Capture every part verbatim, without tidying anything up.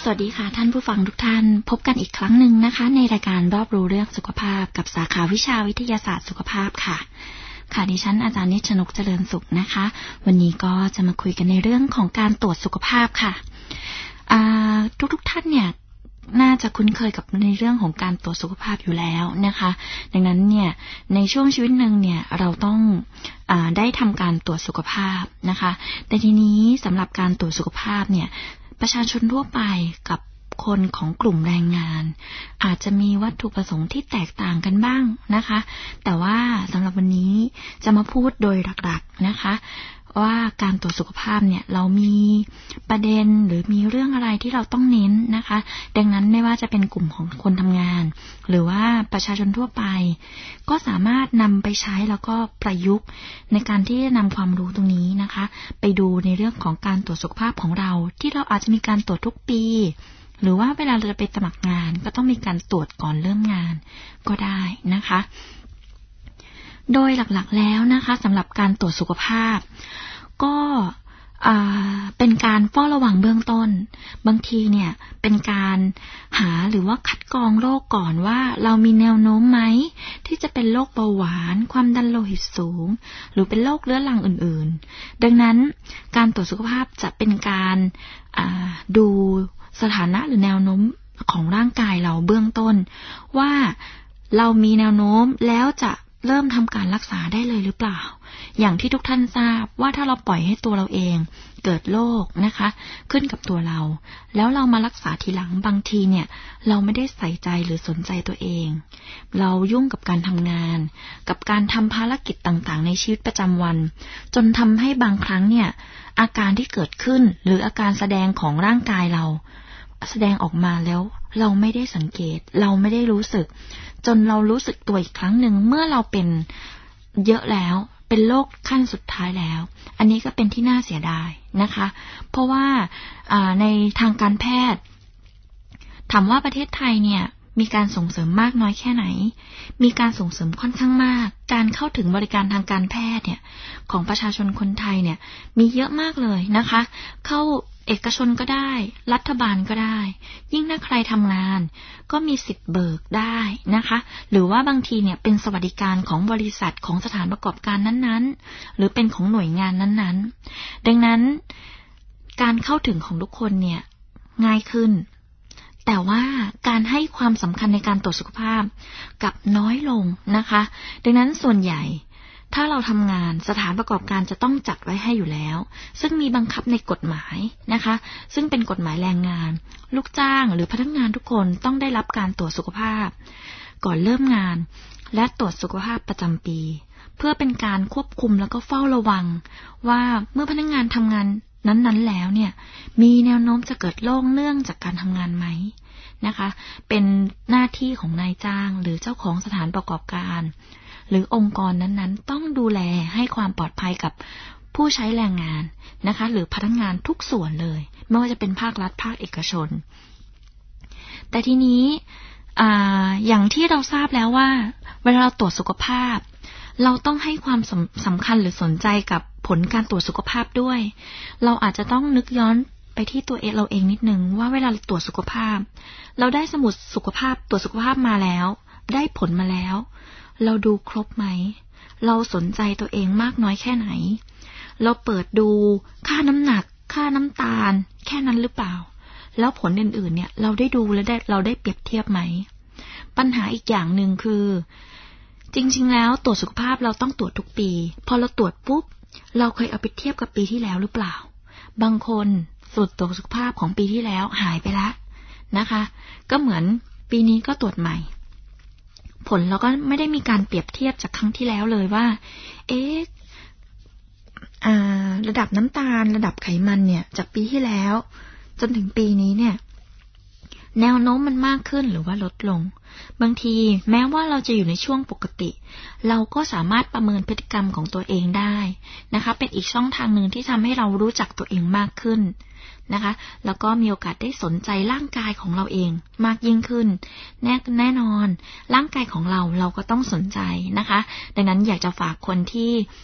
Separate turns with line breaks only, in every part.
วัสดีค่ะท่านผู้ฟังทุกท่านพบกันอีกครั้งหนึ่งนะคะในรายการรอบรู้เรื่องสุขภาพกับสาขาวิชาวิทยาศาสตร์สุขภาพค่ะค่ะดิฉันอาจารย์นิชนกเจริญสุขนะคะวันนี้ก็จะมาคุยกันในเรื่องของการตรวจสุขภาพค่ะทุกๆท่านเนี่ยน่าจะคุ้นเคยกับในเรื่องของการตรวจสุขภาพอยู่แล้วนะคะดังนั้นเนี่ยในช่วงชีวิตหนึ่งเนี่ยเราต้องอ่าได้ทำการตรวจสุขภาพนะคะแต่ทีนี้สำหรับการตรวจสุขภาพเนี่ยประชาชนทั่วไปกับคนของกลุ่มแรงงานอาจจะมีวัตถุประสงค์ที่แตกต่างกันบ้างนะคะแต่ว่าสำหรับวันนี้จะมาพูดโดยหลักๆนะคะว่าการตรวจสุขภาพเนี่ยเรามีประเด็นหรือมีเรื่องอะไรที่เราต้องเน้นนะคะดังนั้นไม่ว่าจะเป็นกลุ่มของคนทำงานหรือว่าประชาชนทั่วไปก็สามารถนำไปใช้แล้วก็ประยุกต์ในการที่จะนำความรู้ตรงนี้นะคะไปดูในเรื่องของการตรวจสุขภาพของเราที่เราอาจจะมีการตรวจทุกปีหรือว่าเวลาเราจะไปสมัครงานก็ต้องมีการตรวจก่อนเริ่มงานก็ได้นะคะโดยหลักๆแล้วนะคะสำหรับการตรวจสุขภาพก็เป็นการเฝ้าระวังเบื้องต้นบางทีเนี่ยเป็นการหาหรือว่าคัดกรองโรคก่อนว่าเรามีแนวโน้มไหมที่จะเป็นโรคเบาหวานความดันโลหิตสูงหรือเป็นโรคเรื้อรังอื่นๆดังนั้นการตรวจสุขภาพจะเป็นการดูสถานะหรือแนวโน้มของร่างกายเราเบื้องต้นว่าเรามีแนวโน้มแล้วจะเริ่มทำการรักษาได้เลยหรือเปล่าอย่างที่ทุกท่านทราบว่าถ้าเราปล่อยให้ตัวเราเองเกิดโรคนะคะขึ้นกับตัวเราแล้วเรามารักษาทีหลังบางทีเนี่ยเราไม่ได้ใส่ใจหรือสนใจตัวเองเรายุ่งกับการทำงานกับการทำภารกิจต่างๆในชีวิตประจำวันจนทำให้บางครั้งเนี่ยอาการที่เกิดขึ้นหรืออาการแสดงของร่างกายเราแสดงออกมาแล้วเราไม่ได้สังเกตเราไม่ได้รู้สึกจนเรารู้สึกตัวอีกครั้งหนึ่งเมื่อเราเป็นเยอะแล้วเป็นโรคขั้นสุดท้ายแล้วอันนี้ก็เป็นที่น่าเสียดายนะคะเพราะว่าในทางการแพทย์ถามว่าประเทศไทยเนี่ยมีการส่งเสริมมากน้อยแค่ไหนมีการส่งเสริมค่อนข้างมากการเข้าถึงบริการทางการแพทย์เนี่ยของประชาชนคนไทยเนี่ยมีเยอะมากเลยนะคะเข้าเอกชนก็ได้รัฐบาลก็ได้ยิ่งถ้าใครทำงานก็มีสิทธิ์เบิกได้นะคะหรือว่าบางทีเนี่ยเป็นสวัสดิการของบริษัทของสถานประกอบการนั้นๆหรือเป็นของหน่วยงานนั้นๆดังนั้นการเข้าถึงของทุกคนเนี่ยง่ายขึ้นแต่ว่าการให้ความสำคัญในการตรวจสุขภาพกับน้อยลงนะคะดังนั้นส่วนใหญ่ถ้าเราทำงานสถานประกอบการจะต้องจัดไว้ให้อยู่แล้วซึ่งมีบังคับในกฎหมายนะคะซึ่งเป็นกฎหมายแรงงานลูกจ้างหรือพนักงานทุกคนต้องได้รับการตรวจสุขภาพก่อนเริ่มงานและตรวจสุขภาพประจำปีเพื่อเป็นการควบคุมแล้วก็เฝ้าระวังว่าเมื่อพนักงานทำงานนั้นๆแล้วเนี่ยมีแนวโน้มจะเกิดโรคเนื่องจากการทำงานไหมนะคะเป็นหน้าที่ของนายจ้างหรือเจ้าของสถานประกอบการหรือองค์กรนั้นๆต้องดูแลให้ความปลอดภัยกับผู้ใช้แรงงานนะคะหรือพนักงานทุกส่วนเลยไม่ว่าจะเป็นภาครัฐภาคเอกชนแต่ทีนี้อ่าอย่างที่เราทราบแล้วว่าเวลาเราตรวจสุขภาพเราต้องให้ความสำสำคัญหรือสนใจกับผลการตรวจสุขภาพด้วยเราอาจจะต้องนึกย้อนไปที่ตัวเองเราเองนิดนึงว่าเวลาเราตรวจสุขภาพเราได้สมุดสุขภาพตรวจสุขภาพมาแล้วได้ผลมาแล้วเราดูครบไหมเราสนใจตัวเองมากน้อยแค่ไหนเราเปิดดูค่าน้ำหนักค่าน้ำตาลแค่นั้นหรือเปล่าแล้วผลอื่นๆเนี่ยเราได้ดูและได้เราได้เปรียบเทียบไหมปัญหาอีกอย่างหนึ่งคือจริงๆแล้วตรวจสุขภาพเราต้องตรวจทุกปีพอเราตรวจปุ๊บเราเคยเอาไปเทียบกับปีที่แล้วหรือเปล่าบางคนสูตรตรวจสุขภาพของปีที่แล้วหายไปแล้วนะคะก็เหมือนปีนี้ก็ตรวจใหม่ผลเราก็ไม่ได้มีการเปรียบเทียบจากครั้งที่แล้วเลยว่าเอ๊ะอ่าระดับน้ำตาลระดับไขมันเนี่ยจากปีที่แล้วจนถึงปีนี้เนี่ยแนวโน้มมันมากขึ้นหรือว่าลดลงบางทีแม้ว่าเราจะอยู่ในช่วงปกติเราก็สามารถประเมินพฤติกรรมของตัวเองได้นะคะเป็นอีกช่องทางหนึ่งที่ทำให้เรารู้จักตัวเองมากขึ้นนะคะแล้วก็มีโอกาสได้สนใจร่างกายของเราเองมากยิ่งขึ้นแน่แน่นอนร่างกายของเราเราก็ต้องสนใจนะคะดังนั้นอยากจะฝากคนที่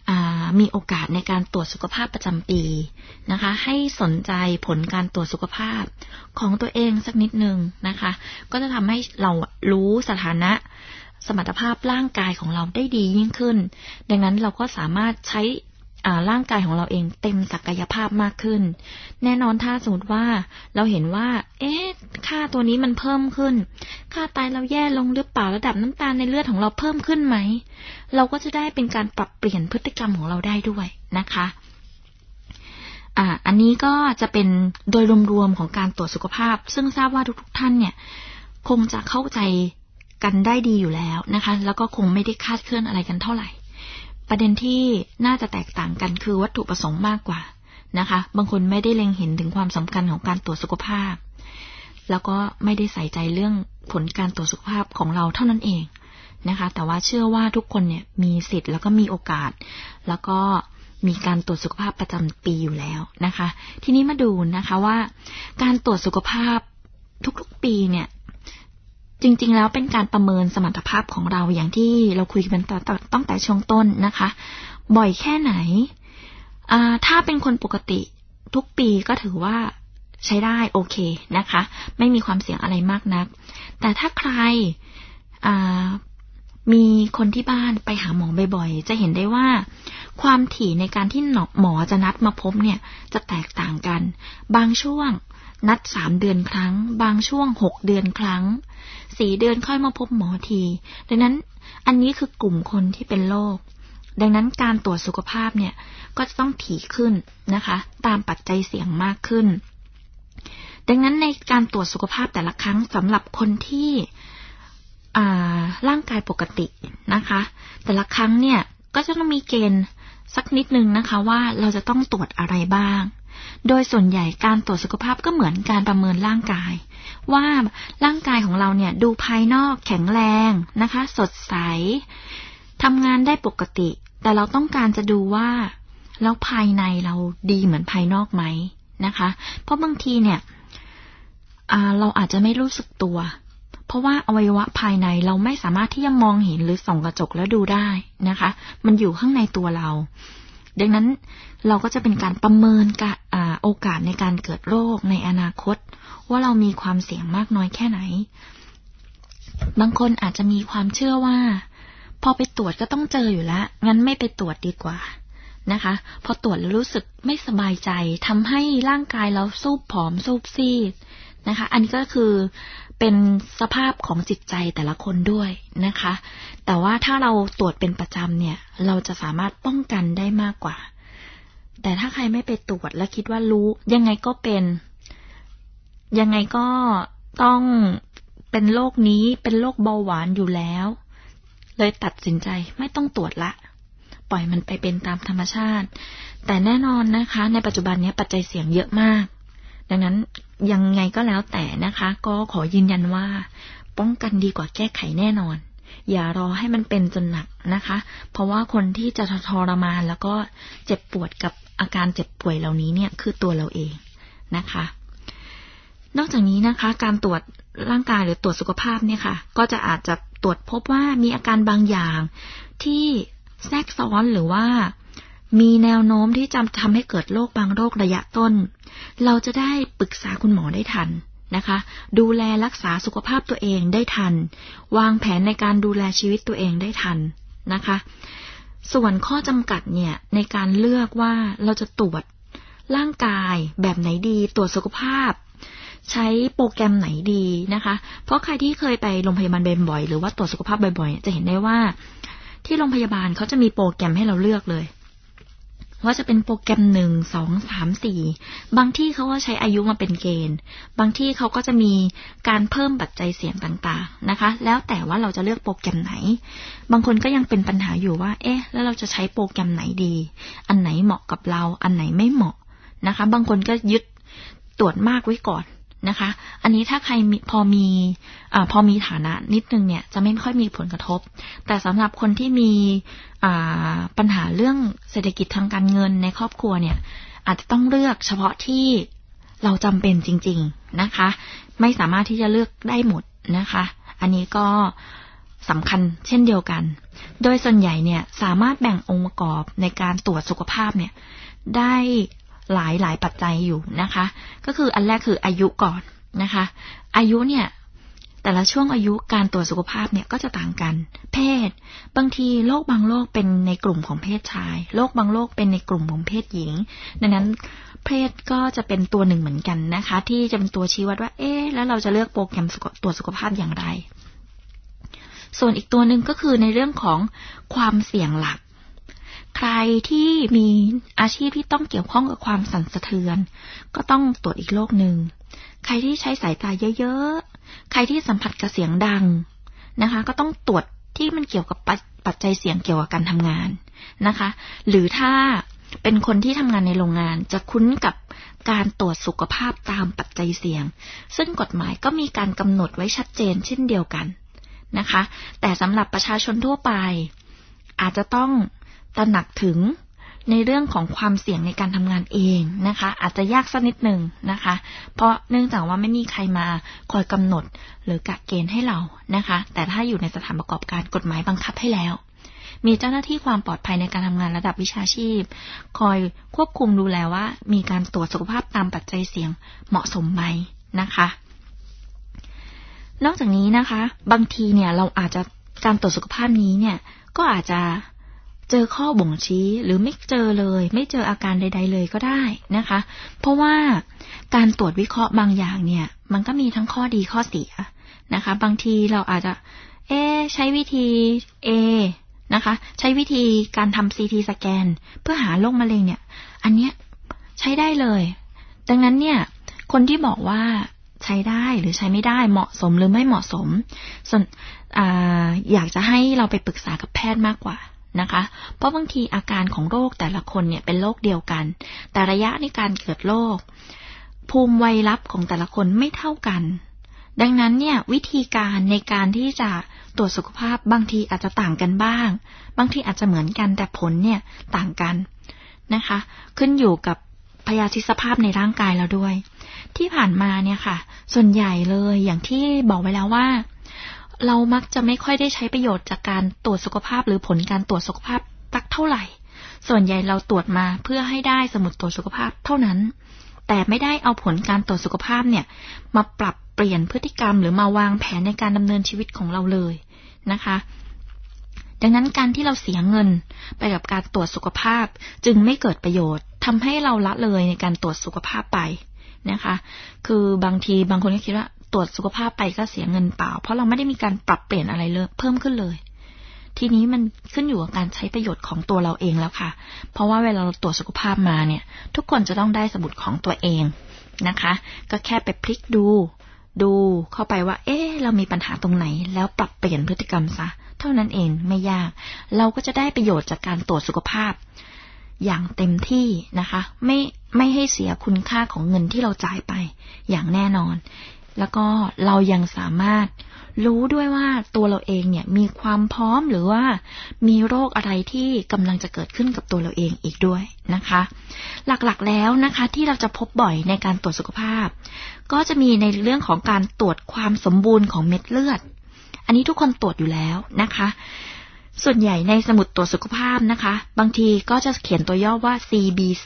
มีโอกาสในการตรวจสุขภาพประจำปีนะคะให้สนใจผลการตรวจสุขภาพของตัวเองสักนิดนึงนะคะก็จะทำให้เรารู้สถานะสมรรถภาพร่างกายของเราได้ดียิ่งขึ้นดังนั้นเราก็สามารถใช้ร่างกายของเราเองเต็มศักยภาพมากขึ้นแน่นอนถ้าสมมติว่าเราเห็นว่าเอ๊ะค่าตัวนี้มันเพิ่มขึ้นค่าไตเราแย่ลงหรือเปล่าระดับน้ำตาลในเลือดของเราเพิ่มขึ้นไหมเราก็จะได้เป็นการปรับเปลี่ยนพฤติกรรมของเราได้ด้วยนะคะอ่าอันนี้ก็จะเป็นโดยรวมๆของการตรวจสุขภาพซึ่งทราบว่าทุกๆท่านเนี่ยคงจะเข้าใจกันได้ดีอยู่แล้วนะคะแล้วก็คงไม่ได้คาดเคลื่อนอะไรกันเท่าไหร่ประเด็นที่น่าจะแตกต่างกันคือวัตถุประสงค์มากกว่านะคะบางคนไม่ได้เล็งเห็นถึงความสำคัญของการตรวจสุขภาพแล้วก็ไม่ได้ใส่ใจเรื่องผลการตรวจสุขภาพของเราเท่านั้นเองนะคะแต่ว่าเชื่อว่าทุกคนเนี่ยมีสิทธิ์แล้วก็มีโอกาสแล้วก็มีการตรวจสุขภาพประจำปีอยู่แล้วนะคะทีนี้มาดูนะคะว่าการตรวจสุขภาพทุกๆปีเนี่ยจริงๆแล้วเป็นการประเมินสมรรถภาพของเราอย่างที่เราคุยกันตั้งแต่ช่วงต้นนะคะบ่อยแค่ไหนอ่าถ้าเป็นคนปกติทุกปีก็ถือว่าใช้ได้โอเคนะคะไม่มีความเสี่ยงอะไรมากนักแต่ถ้าใครอ่ามีคนที่บ้านไปหาหมอบ่อยๆจะเห็นได้ว่าความถี่ในการที่หมอจะนัดมาพบเนี่ยจะแตกต่างกันบางช่วงนัดสามเดือนครั้งบางช่วงหกเดือนครั้งสี่เดือนค่อยมาพบหมอทีดังนั้นอันนี้คือกลุ่มคนที่เป็นโรคดังนั้นการตรวจสุขภาพเนี่ยก็จะต้องถี่ขึ้นนะคะตามปัจจัยเสี่ยงมากขึ้นดังนั้นในการตรวจสุขภาพแต่ละครั้งสำหรับคนที่อ่าร่างกายปกตินะคะแต่ละครั้งเนี่ยก็จะต้องมีเกณฑ์สักนิดนึงนะคะว่าเราจะต้องตรวจอะไรบ้างโดยส่วนใหญ่การตรวจสุขภาพก็เหมือนการประเมินร่างกายว่าร่างกายของเราเนี่ยดูภายนอกแข็งแรงนะคะสดใสทำงานได้ปกติแต่เราต้องการจะดูว่าแล้วภายในเราดีเหมือนภายนอกไหมนะคะเพราะบางทีเนี่ยเราอาจจะไม่รู้สึกตัวเพราะว่าอวัยวะภายในเราไม่สามารถที่จะมองเห็นหรือส่องกระจกแล้วดูได้นะคะมันอยู่ข้างในตัวเราดังนั้นเราก็จะเป็นการประเมินโอกาสในการเกิดโรคในอนาคตว่าเรามีความเสี่ยงมากน้อยแค่ไหนบางคนอาจจะมีความเชื่อว่าพอไปตรวจก็ต้องเจออยู่แล้วงั้นไม่ไปตรวจดีกว่านะคะพอตรวจแล้วรู้สึกไม่สบายใจทำให้ร่างกายเราซูบผอมซูบซีดนะคะอันนี้ก็คือเป็นสภาพของจิตใจแต่ละคนด้วยนะคะแต่ว่าถ้าเราตรวจเป็นประจำเนี่ยเราจะสามารถป้องกันได้มากกว่าแต่ถ้าใครไม่ไปตรวจและคิดว่ารู้ยังไงก็เป็นยังไงก็ต้องเป็นโรคนี้เป็นโรคเบาหวานอยู่แล้วเลยตัดสินใจไม่ต้องตรวจละปล่อยมันไปเป็นตามธรรมชาติแต่แน่นอนนะคะในปัจจุบันนี้ปัจจัยเสี่ยงเยอะมากดังนั้นยังไงก็แล้วแต่นะคะก็ขอยืนยันว่าป้องกันดีกว่าแก้ไขแน่นอนอย่ารอให้มันเป็นจนหนักนะคะเพราะว่าคนที่จะทรมานแล้วก็เจ็บปวดกับอาการเจ็บป่วยเหล่านี้เนี่ยคือตัวเราเองนะคะนอกจากนี้นะคะการตรวจร่างกายหรือตรวจสุขภาพเนี่ยค่ะก็จะอาจจะตรวจพบว่ามีอาการบางอย่างที่แทรกซ้อนหรือว่ามีแนวโน้มที่จะทำให้เกิดโรคบางโรคระยะต้นเราจะได้ปรึกษาคุณหมอได้ทันนะคะดูแลรักษาสุขภาพตัวเองได้ทันวางแผนในการดูแลชีวิตตัวเองได้ทันนะคะส่วนข้อจำกัดเนี่ยในการเลือกว่าเราจะตรวจร่างกายแบบไหนดีตรวจสุขภาพใช้โปรแกรมไหนดีนะคะเพราะใครที่เคยไปโรงพยาบาลบ่อยๆหรือว่าตรวจสุขภาพบ่อยๆจะเห็นได้ว่าที่โรงพยาบาลเขาจะมีโปรแกรมให้เราเลือกเลยว่าจะเป็นโปรแกรมหนึ่ง สอง สาม สี่บางที่เขาก็ใช้อายุมาเป็นเกณฑ์บางที่เขาก็จะมีการเพิ่มปัจจัยเสี่ยงต่างๆนะคะแล้วแต่ว่าเราจะเลือกโปรแกรมไหนบางคนก็ยังเป็นปัญหาอยู่ว่าเอ๊ะแล้วเราจะใช้โปรแกรมไหนดีอันไหนเหมาะกับเราอันไหนไม่เหมาะนะคะบางคนก็ยึดตรวจมากไว้ก่อนนะคะอันนี้ถ้าใครพอมีอ่าพอมีฐานะนิดนึงเนี่ยจะไม่ค่อยมีผลกระทบแต่สำหรับคนที่มีอ่าปัญหาเรื่องเศรษฐกิจทางการเงินในครอบครัวเนี่ยอาจจะต้องเลือกเฉพาะที่เราจำเป็นจริงๆนะคะไม่สามารถที่จะเลือกได้หมดนะคะอันนี้ก็สำคัญเช่นเดียวกันโดยส่วนใหญ่เนี่ยสามารถแบ่งองค์ประกอบในการตรวจสุขภาพเนี่ยได้หลายหลายปัจจัยอยู่นะคะก็คืออันแรกคืออายุก่อนนะคะอายุเนี่ยแต่ละช่วงอายุการตรวจสุขภาพเนี่ยก็จะต่างกันเพศบางทีโรคบางโรคเป็นในกลุ่มของเพศชายโรคบางโรคเป็นในกลุ่มของเพศหญิงดังนั้นเพศก็จะเป็นตัวหนึ่งเหมือนกันนะคะที่จะเป็นตัวชี้วัดว่าเอ๊ะแล้วเราจะเลือกโปรแกรมตรวจสุขภาพอย่างไรส่วนอีกตัวหนึ่งก็คือในเรื่องของความเสี่ยงหลักใครที่มีอาชีพที่ต้องเกี่ยวข้องกับความสั่นสะเทือนก็ต้องตรวจอีกโรคหนึ่งใครที่ใช้สายตาเยอะๆใครที่สัมผัสกับเสียงดังนะคะก็ต้องตรวจที่มันเกี่ยวกับปัจจัยเสี่ยงเกี่ยวกับการทำงานนะคะหรือถ้าเป็นคนที่ทำงานในโรงงานจะคุ้นกับการตรวจสุขภาพตามปัจจัยเสี่ยงซึ่งกฎหมายก็มีการกำหนดไว้ชัดเจนเช่นเดียวกันนะคะแต่สำหรับประชาชนทั่วไปอาจจะต้องตระหนักถึงในเรื่องของความเสี่ยงในการทำงานเองนะคะอาจจะยากสักนิดหนึ่งนะคะเพราะเนื่องจากว่าไม่มีใครมาคอยกำหนดหรือกะเกณฑ์ให้เรานะคะแต่ถ้าอยู่ในสถานประกอบการกฎหมายบังคับให้แล้วมีเจ้าหน้าที่ความปลอดภัยในการทำงานระดับวิชาชีพคอยควบคุมดูแลว่ามีการตรวจสุขภาพตามปัจจัยเสี่ยงเหมาะสมไหมนะคะนอกจากนี้นะคะบางทีเนี่ยเราอาจจะการตรวจสุขภาพนี้เนี่ยก็อาจจะเจอข้อบ่งชี้หรือไม่เจอเลยไม่เจออาการใดๆเลยก็ได้นะคะเพราะว่าการตรวจวิเคราะห์บางอย่างเนี่ยมันก็มีทั้งข้อดีข้อเสียนะคะบางทีเราอาจจะเอ๊ะใช้วิธี A นะคะใช้วิธีการทำ ซี ที สแกนเพื่อหาโรคมะเร็งเนี่ยอันเนี้ยใช้ได้เลยดังนั้นเนี่ยคนที่บอกว่าใช้ได้หรือใช้ไม่ได้เหมาะสมหรือไม่เหมาะสมส่วนอ่าอยากจะให้เราไปปรึกษากับแพทย์มากกว่านะคะเพราะบางทีอาการของโรคแต่ละคนเนี่ยเป็นโรคเดียวกันแต่ระยะในการเกิดโรคภูมิไวรัสของแต่ละคนไม่เท่ากันดังนั้นเนี่ยวิธีการในการที่จะตรวจสุขภาพบางทีอาจจะต่างกันบ้างบางทีอาจจะเหมือนกันแต่ผลเนี่ยต่างกันนะคะขึ้นอยู่กับพยาธิสภาพในร่างกายเราด้วยที่ผ่านมาเนี่ยค่ะส่วนใหญ่เลยอย่างที่บอกไว้แล้วว่าเรามักจะไม่ค่อยได้ใช้ประโยชน์จากการตรวจสุขภาพหรือผลการตรวจสุขภาพสักเท่าไหร่ส่วนใหญ่เราตรวจมาเพื่อให้ได้สมุดตรวจสุขภาพเท่านั้นแต่ไม่ได้เอาผลการตรวจสุขภาพเนี่ยมาปรับเปลี่ยนพฤติกรรมหรือมาวางแผนในการดำเนินชีวิตของเราเลยนะคะดังนั้นการที่เราเสียเงินไปกับการตรวจสุขภาพจึงไม่เกิดประโยชน์ทำให้เราละเลยในการตรวจสุขภาพไปนะคะคือบางทีบางคนก็คิดว่าตรวจสุขภาพไปก็เสียเงินเปล่าเพราะเราไม่ได้มีการปรับเปลี่ยนอะไรเลยเพิ่มขึ้นเลยทีนี้มันขึ้นอยู่กับการใช้ประโยชน์ของตัวเราเองแล้วค่ะเพราะว่าเวลาเราตรวจสุขภาพมาเนี่ยทุกคนจะต้องได้สมุดของตัวเองนะคะก็แค่ไปพลิกดูดูเข้าไปว่าเอ๊ะเรามีปัญหาตรงไหนแล้วปรับเปลี่ยนพฤติกรรมซะเท่านั้นเองไม่ยากเราก็จะได้ประโยชน์จากการตรวจสุขภาพอย่างเต็มที่นะคะไม่ไม่ให้เสียคุณค่าของเงินที่เราจ่ายไปอย่างแน่นอนแล้วก็เรายังสามารถรู้ด้วยว่าตัวเราเองเนี่ยมีความพร้อมหรือว่ามีโรคอะไรที่กำลังจะเกิดขึ้นกับตัวเราเองอีกด้วยนะคะหลักๆแล้วนะคะที่เราจะพบบ่อยในการตรวจสุขภาพก็จะมีในเรื่องของการตรวจความสมบูรณ์ของเม็ดเลือดอันนี้ทุกคนตรวจอยู่แล้วนะคะส่วนใหญ่ในสมุดตรวจสุขภาพนะคะบางทีก็จะเขียนตัวย่อว่า ซี บี ซี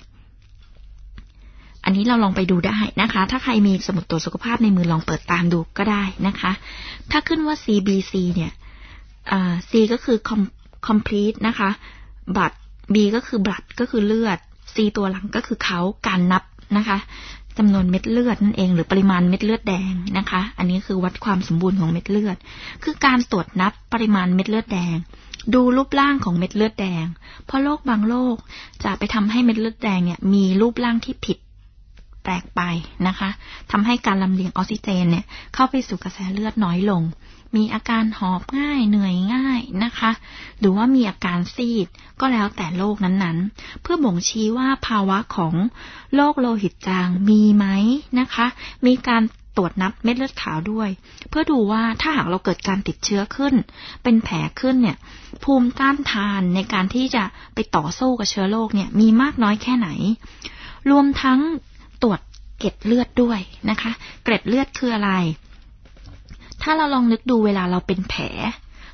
อันนี้เราลองไปดูได้นะคะถ้าใครมีสมุดตรวจสุขภาพในมือลองเปิดตามดูก็ได้นะคะถ้าขึ้นว่า ซี บี ซี เนี่ยอ่า C ก็คือ complete นะคะ blood B ก็คือ blood ก็คือเลือด C ตัวหลังก็คือเขาการนับนะคะจำนวนเม็ดเลือดนั่นเองหรือปริมาณเม็ดเลือดแดงนะคะอันนี้คือวัดความสมบูรณ์ของเม็ดเลือดคือการตรวจนับปริมาณเม็ดเลือดแดงดูรูปร่างของเม็ดเลือดแดงเพราะโรคบางโรคจะไปทำให้เม็ดเลือดแดงเนี่ยมีรูปร่างที่ผิดแปลกไปนะคะทำให้การลำเลียงออกซิเจนเนี่ยเข้าไปสู่กระแสเลือดน้อยลงมีอาการหอบง่ายเหนื่อยง่ายนะคะหรือว่ามีอาการซีดก็แล้วแต่โรคนั้นๆเพื่อบ่งชี้ว่าภาวะของโรคโลหิตจางมีไหมนะคะมีการตรวจนับเม็ดเลือดขาวด้วยเพื่อดูว่าถ้าหากเราเกิดการติดเชื้อขึ้นเป็นแผลขึ้นเนี่ยภูมิต้านทานในการที่จะไปต่อสู้กับเชื้อโรคเนี่ยมีมากน้อยแค่ไหนรวมทั้งตรวจเกล็ดเลือดด้วยนะคะเกล็ดเลือดคืออะไรถ้าเราลองนึกดูเวลาเราเป็นแผล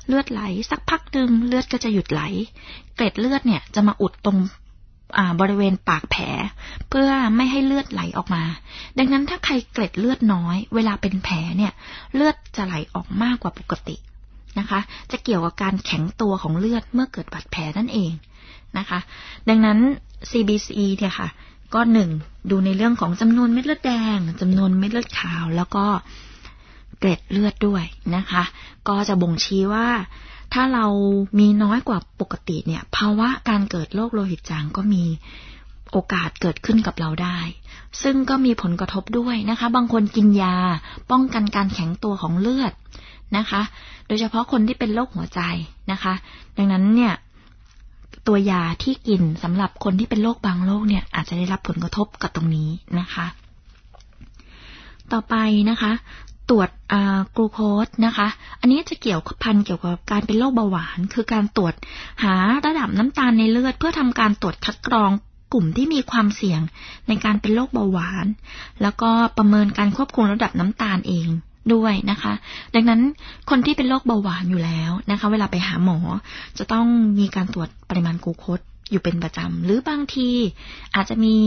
เลือดไหลสักพักนึงเลือดก็จะหยุดไหลเกล็ดเลือดเนี่ยจะมาอุดตรงบริเวณปากแผลเพื่อไม่ให้เลือดไหลออกมาดังนั้นถ้าใครเกล็ดเลือดน้อยเวลาเป็นแผลเนี่ยเลือดจะไหลออกมากกว่าปกตินะคะจะเกี่ยวกับการแข็งตัวของเลือดเมื่อเกิดบาดแผลนั่นเองนะคะดังนั้น ซี บี ซี เนี่ยค่ะก็หนึ่งดูในเรื่องของจำนวนเม็ดเลือดแดงจำนวนเม็ดเลือดขาวแล้วก็เกล็ดเลือดด้วยนะคะก็จะบ่งชี้ว่าถ้าเรามีน้อยกว่าปกติเนี่ยภาวะการเกิดโรคโลหิตจางก็มีโอกาสเกิดขึ้นกับเราได้ซึ่งก็มีผลกระทบด้วยนะคะบางคนกินยาป้องกันการแข็งตัวของเลือดนะคะโดยเฉพาะคนที่เป็นโรคหัวใจนะคะดังนั้นเนี่ยตัวยาที่กินสำหรับคนที่เป็นโรคบางโรคเนี่ยอาจจะได้รับผลกระทบกับตรงนี้นะคะต่อไปนะคะตรวจกลูโคสนะคะอันนี้จะเกี่ยวพันเกี่ยวกับการเป็นโรคเบาหวานคือการตรวจหาระดับน้ำตาลในเลือดเพื่อทำการตรวจคัดกรองกลุ่มที่มีความเสี่ยงในการเป็นโรคเบาหวานแล้วก็ประเมินการควบคุมระดับน้ำตาลเองด้วยนะคะดังนั้นคนที่เป็นโรคเบาหวานอยู่แล้วนะคะเวลาไปหาหมอจะต้องมีการตรวจปริมาณกลูโคสอยู่เป็นประจำหรือบางทีอาจจะมี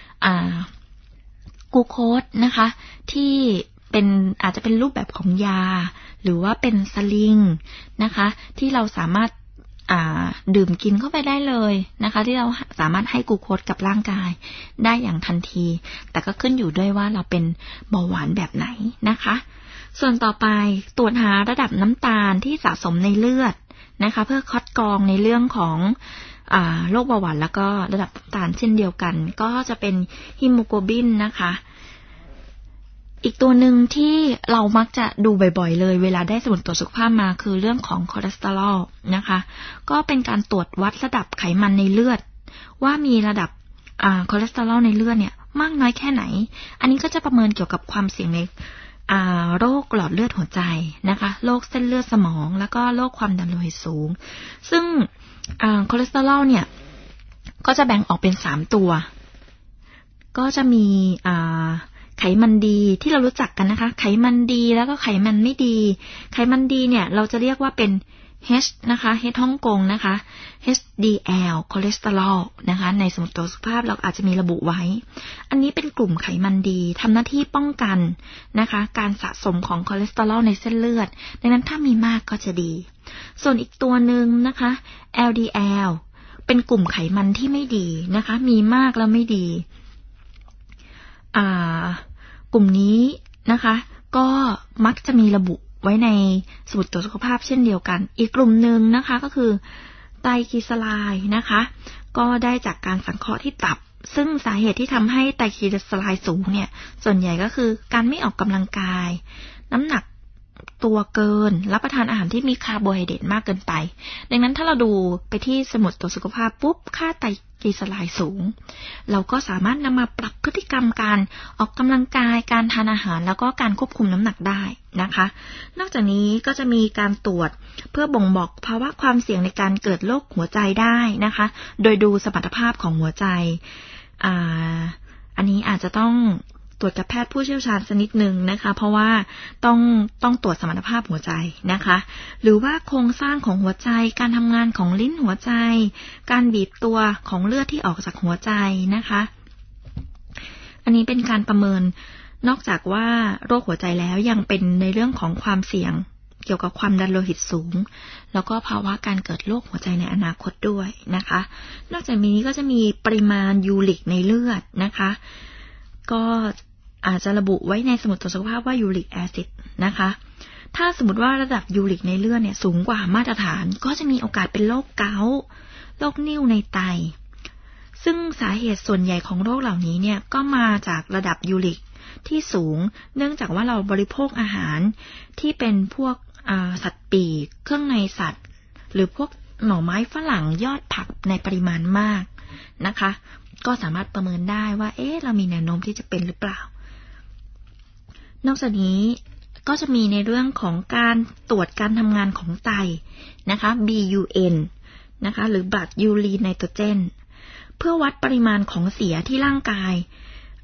กลูโคสนะคะที่เป็นอาจจะเป็นรูปแบบของยาหรือว่าเป็นสลิงนะคะที่เราสามารถดื่มกินเข้าไปได้เลยนะคะที่เราสามารถให้กลูโคสกับร่างกายได้อย่างทันทีแต่ก็ขึ้นอยู่ด้วยว่าเราเป็นเบาหวานแบบไหนนะคะส่วนต่อไปตรวจหาระดับน้ำตาลที่สะสมในเลือดนะคะเพื่อคัดกรองในเรื่องของโรคเบาหวานแล้วก็ระดับน้ำตาลเช่นเดียวกันก็จะเป็นฮีโมโกลบินนะคะอีกตัวหนึ่งที่เรามักจะดูบ่อยๆเลยเวลาได้สมุดตรวจสุขภาพมาคือเรื่องของคอเลสเตอรอลนะคะก็เป็นการตรวจวัดระดับไขมันในเลือดว่ามีระดับคอเลสเตอรอลในเลือดเนี่ยมากน้อยแค่ไหนอันนี้ก็จะประเมินเกี่ยวกับความเสี่ยงในโรคหลอดเลือดหัวใจนะคะโรคเส้นเลือดสมองแล้วก็โรคความดันโลหิตสูงซึ่งคอเลสเตอรอลเนี่ยก็จะแบ่งออกเป็นสามตัวก็จะมีไขมันดีที่เรารู้จักกันนะคะไขมันดีแล้วก็ไขมันไม่ดีไขมันดีเนี่ยเราจะเรียกว่าเป็น H นะคะ H ฮ่องกงนะคะ เอช ดี แอล คอเลสเตอรอลนะคะในสมุดตรวจสุขภาพเราอาจจะมีระบุไว้อันนี้เป็นกลุ่มไขมันดีทำหน้าที่ป้องกันนะคะการสะสมของคอเลสเตอรอลในเส้นเลือดดังนั้นถ้ามีมากก็จะดีส่วนอีกตัวหนึ่งนะคะ แอล ดี แอล เป็นกลุ่มไขมันที่ไม่ดีนะคะมีมากแล้วไม่ดีกลุ่มนี้นะคะก็มักจะมีระบุไว้ในสมุดตรวจสุขภาพเช่นเดียวกันอีกกลุ่มหนึ่งนะคะก็คือไตรกลีเซอไรด์นะคะก็ได้จากการสังเคราะห์ที่ตับซึ่งสาเหตุที่ทำให้ไตรกลีเซอไรด์สูงเนี่ยส่วนใหญ่ก็คือการไม่ออกกำลังกายน้ำหนักตัวเกินรับประทานอาหารที่มีคาร์โบไฮเดรตมากเกินไปดังนั้นถ้าเราดูไปที่สมุดตรวจสุขภาพปุ๊บค่าไตรกลีเซอไรด์สูงเราก็สามารถนำมาปรับพฤติกรรมการออกกำลังกายการทานอาหารแล้วก็การควบคุมน้ำหนักได้นะคะนอกจากนี้ก็จะมีการตรวจเพื่อบ่งบอกภาวะความเสี่ยงในการเกิดโรคหัวใจได้นะคะโดยดูสมรรถภาพของหัวใจอ่าอันนี้อาจจะต้องตรวจกับแพทย์ผู้เชี่ยวชาญสักนิดนึงนะคะเพราะว่าต้องต้องตรวจสมรรถภาพหัวใจนะคะหรือว่าโครงสร้างของหัวใจการทำงานของลิ้นหัวใจการบีบตัวของเลือดที่ออกจากหัวใจนะคะอันนี้เป็นการประเมินนอกจากว่าโรคหัวใจแล้วยังเป็นในเรื่องของความเสี่ยงเกี่ยวกับความดันโลหิตสูงแล้วก็ภาวะการเกิดโรคหัวใจในอนาคตด้วยนะคะนอกจากนี้ก็จะมีปริมาณยูริกในเลือดนะคะก็อาจจะระบุไว้ในสมุดตรวจสุขภาพว่ายูริกแอซิดนะคะถ้าสมมติว่าระดับยูริกในเลือดเนี่ยสูงกว่ามาตรฐานก็จะมีโอกาสเป็นโรคเกาต์โรคนิ่วในไตซึ่งสาเหตุส่วนใหญ่ของโรคเหล่านี้เนี่ยก็มาจากระดับยูริกที่สูงเนื่องจากว่าเราบริโภคอาหารที่เป็นพวกสัตว์ปีกเครื่องในสัตว์หรือพวกหน่อไม้ฝรั่งยอดผักในปริมาณมากนะคะก็สามารถประเมินได้ว่าเอ๊ะเรามีแนวโน้มที่จะเป็นหรือเปล่านอกจากนี้ก็จะมีในเรื่องของการตรวจการทำงานของไตนะคะ บี ยู เอ็น นะคะหรือ Blood Urine Nitrogen เพื่อวัดปริมาณของเสียที่ร่างกาย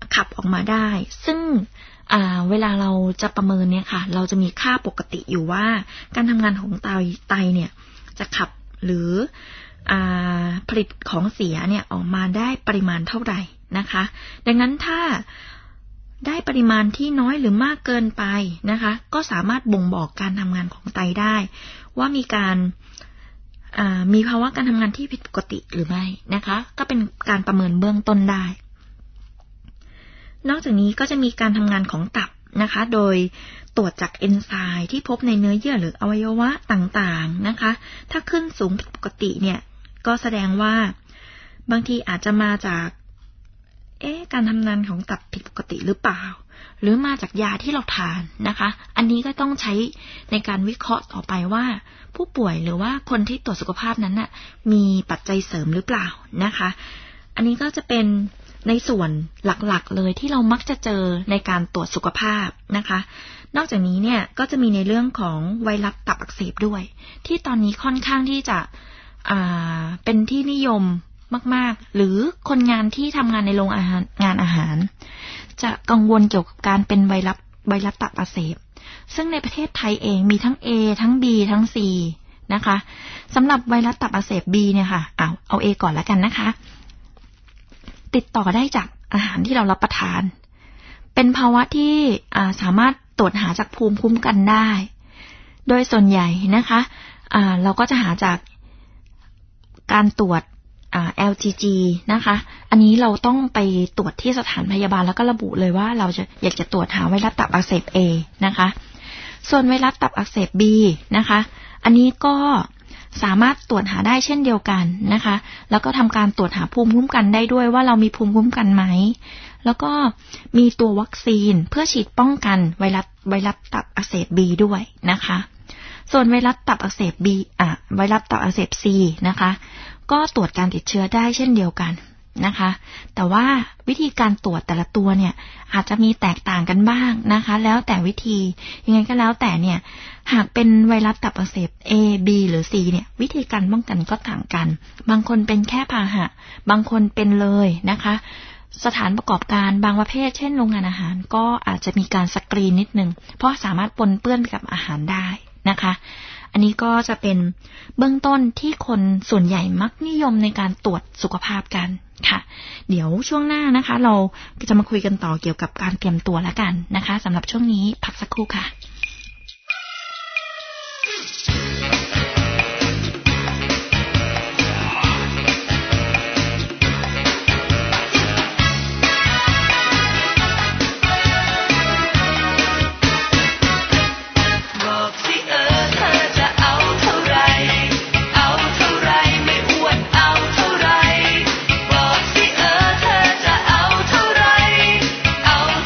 ขับออกมาได้ซึ่งเวลาเราจะประเมินเนี่ยค่ะเราจะมีค่าปกติอยู่ว่าการทำงานของไตไตเนี่ยจะขับหรือผลิตของเสียเนี่ยออกมาได้ปริมาณเท่าไหร่นะคะดังนั้นถ้าได้ปริมาณที่น้อยหรือมากเกินไปนะคะก็สามารถบ่งบอกการทำงานของไตได้ว่ามีการมีภาวะการทำงานที่ผิดปกติหรือไม่นะคะก็เป็นการประเมินเบื้องต้นได้นอกจากนี้ก็จะมีการทำงานของตับนะคะโดยตรวจจากเอนไซม์ที่พบในเนื้อเยื่อหรืออวัยวะต่างๆนะคะถ้าขึ้นสูงผิดปกติเนี่ยก็แสดงว่าบางทีอาจจะมาจากเอ๊ะการทำงานของตับผิดปกติหรือเปล่าหรือมาจากยาที่เราทานนะคะอันนี้ก็ต้องใช้ในการวิเคราะห์ต่อไปว่าผู้ป่วยหรือว่าคนที่ตรวจสุขภาพนั้นน่ะมีปัจจัยเสริมหรือเปล่านะคะอันนี้ก็จะเป็นในส่วนหลักๆเลยที่เรามักจะเจอในการตรวจสุขภาพนะคะนอกจากนี้เนี่ยก็จะมีในเรื่องของไวรัสตับอักเสบด้วยที่ตอนนี้ค่อนข้างที่จะอ่าเป็นที่นิยมมากๆหรือคนงานที่ทำงานในโรงอาหารงานอาหารจะกังวลเกี่ยวกับการเป็นไวรัสไวรัสตับอักเสบซึ่งในประเทศไทยเองมีทั้ง A ทั้ง B ทั้ง C นะคะสำหรับไวรัสตับอักเสบ B เนี่ยค่ะเอาเอา A ก่อนแล้วกันนะคะติดต่อได้จากอาหารที่เรารับประทานเป็นภาวะที่สามารถตรวจหาจากภูมิคุ้มกันได้โดยส่วนใหญ่นะคะเราก็จะหาจากการตรวจแอล จี จี นะคะอันนี้เราต้องไปตรวจที่สถานพยาบาลแล้วก็ระบุเลยว่าเราจะอยากจะตรวจหาไวรัสตับอักเสบ A นะคะส่วนไวรัสตับอักเสบ B นะคะอันนี้ก็สามารถตรวจหาได้เช่นเดียวกันนะคะแล้วก็ทำการตรวจหาภูมิคุ้มกันได้ด้วยว่าเรามีภูมิคุ้มกันไหมแล้วก็มีตัววัคซีนเพื่อฉีดป้องกันไวรัสไวรัสตับอักเสบ B ด้วยนะคะส่วนไวรัสตับอักเสบ B อ่ะไวรัสตับอักเสบ C นะคะก็ตรวจการติดเชื้อได้เช่นเดียวกันนะคะแต่ว่าวิธีการตรวจแต่ละตัวเนี่ยอาจจะมีแตกต่างกันบ้างนะคะแล้วแต่วิธียังไงก็แล้วแต่เนี่ยหากเป็นไวรัสตับอักเสบ A B หรือ C เนี่ยวิธีการป้องกันก็ต่างกันบางคนเป็นแค่พาหะบางคนเป็นเลยนะคะสถานประกอบการบางประเภทเช่นโรงงานอาหารก็อาจจะมีการสกรีนนิดนึงเพราะสามารถปนเปื้อนไปกับอาหารได้นะคะอันนี้ก็จะเป็นเบื้องต้นที่คนส่วนใหญ่มักนิยมในการตรวจสุขภาพกันค่ะเดี๋ยวช่วงหน้านะคะเราจะมาคุยกันต่อเกี่ยวกับการเตรียมตัวแล้วกันนะคะสำหรับช่วงนี้พักสักครู่ค่ะ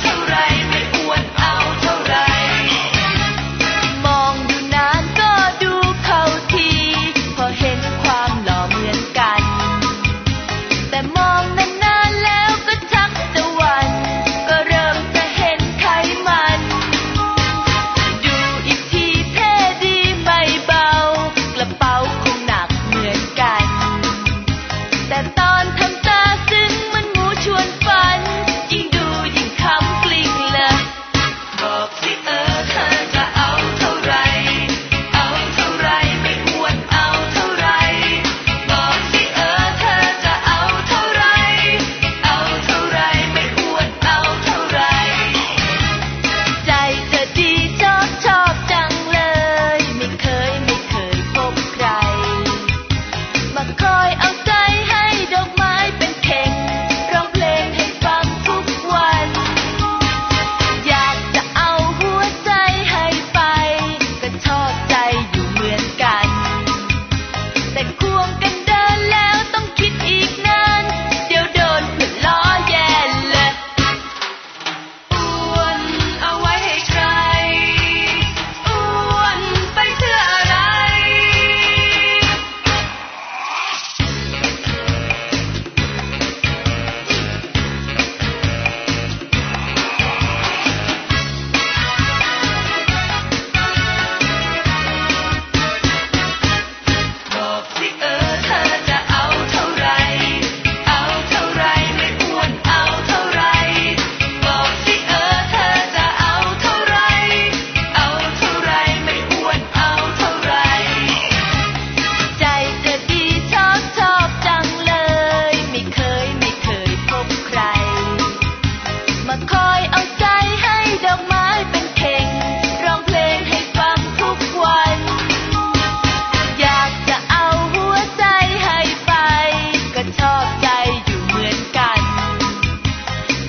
ดู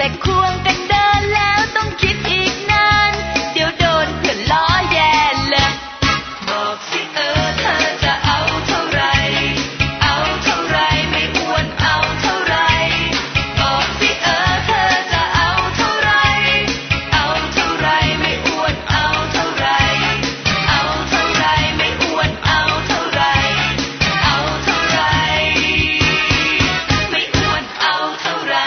ค่ควงกันเดินแล้วต้องคิดอีกนานเดี๋ยวโดนเพื่อนล้อแย่เลยบอกสิเออเธอจะเอาเท่าไรเอาเท่าไรไม่อ้วนเอาเท่าไรบอกสิเออเธอจะเอาเท่าไรเอาเท่าไรไม่อ้วนเอาเท่าไรเอาเท่าไรไม่อ้วนเอาเท่าไรเอาเท่าไรไม่อ้วนเอาเท่าไร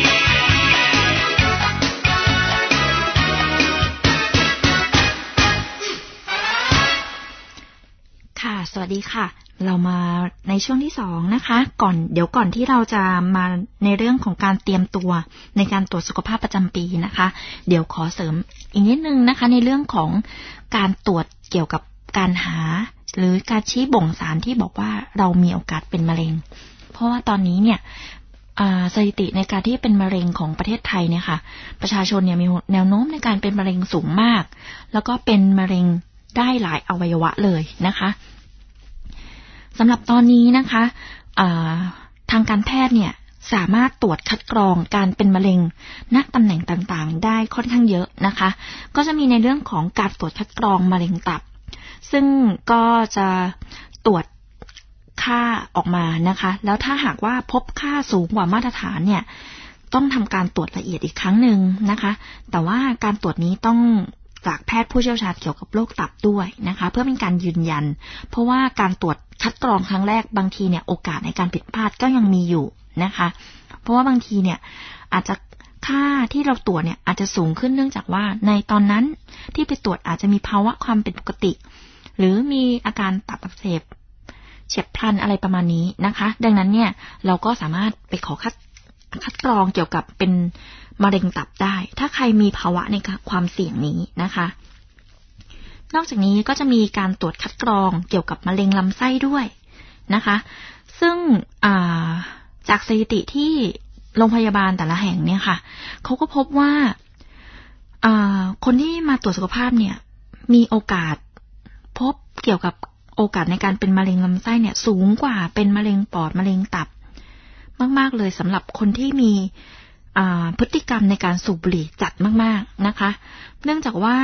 ค่ะสวัสดีค่ะเรามาในช่วงที่สองนะคะก่อนเดี๋ยวก่อนที่เราจะมาในเรื่องของการเตรียมตัวในการตรวจสุขภาพประจำปีนะคะเดี๋ยวขอเสริมอีกนิดนึงนะคะในเรื่องของการตรวจเกี่ยวกับการหาหรือการชี้บ่งสารที่บอกว่าเรามีโอกาสเป็นมะเร็งเพราะว่าตอนนี้เนี่ยสถิติในการที่เป็นมะเร็งของประเทศไทยเนี่ยค่ะประชาชนเนี่ยมีแนวโน้มในการเป็นมะเร็งสูงมากแล้วก็เป็นมะเร็งได้หลายอวัยวะเลยนะคะสำหรับตอนนี้นะคะทางการแพทย์เนี่ยสามารถตรวจคัดกรองการเป็นมะเร็งณตำแหน่งต่างๆได้ค่อนข้างเยอะนะคะก็จะมีในเรื่องของการตรวจคัดกรองมะเร็งตับซึ่งก็จะตรวจค่าออกมานะคะแล้วถ้าหากว่าพบค่าสูงกว่ามาตรฐานเนี่ยต้องทำการตรวจละเอียดอีกครั้งหนึ่งนะคะแต่ว่าการตรวจนี้ต้องจากแพทย์ผู้เชี่ยวชาญเกี่ยวกับโรคตับด้วยนะคะเพื่อเป็นการยืนยันเพราะว่าการตรวจคัดกรองครั้งแรกบางทีเนี่ยโอกาสในการผิดพลาดก็ยังมีอยู่นะคะเพราะว่าบางทีเนี่ยอาจจะค่าที่เราตรวจเนี่ยอาจจะสูงขึ้นเนื่องจากว่าในตอนนั้นที่ไปตรวจอาจจะมีภาวะความเป็นปกติหรือมีอาการตับอักเสบเฉียบพลันอะไรประมาณนี้นะคะดังนั้นเนี่ยเราก็สามารถไปขอคัดคัดกรองเกี่ยวกับเป็นมะเร็งตับได้ถ้าใครมีภาวะในความเสี่ยงนี้นะคะนอกจากนี้ก็จะมีการตรวจคัดกรองเกี่ยวกับมะเร็งลำไส้ด้วยนะคะซึ่งจากสถิติที่โรงพยาบาลแต่ละแห่งเนี่ยค่ะเขาก็พบว่าคนที่มาตรวจสุขภาพเนี่ยมีโอกาสพบเกี่ยวกับโอกาสในการเป็นมะเร็งลำไส้เนี่ยสูงกว่าเป็นมะเร็งปอดมะเร็งตับมากๆเลยสำหรับคนที่มีพฤติกรรมในการสูบบุหรี่จัดมากๆนะคะเนื่องจากว่า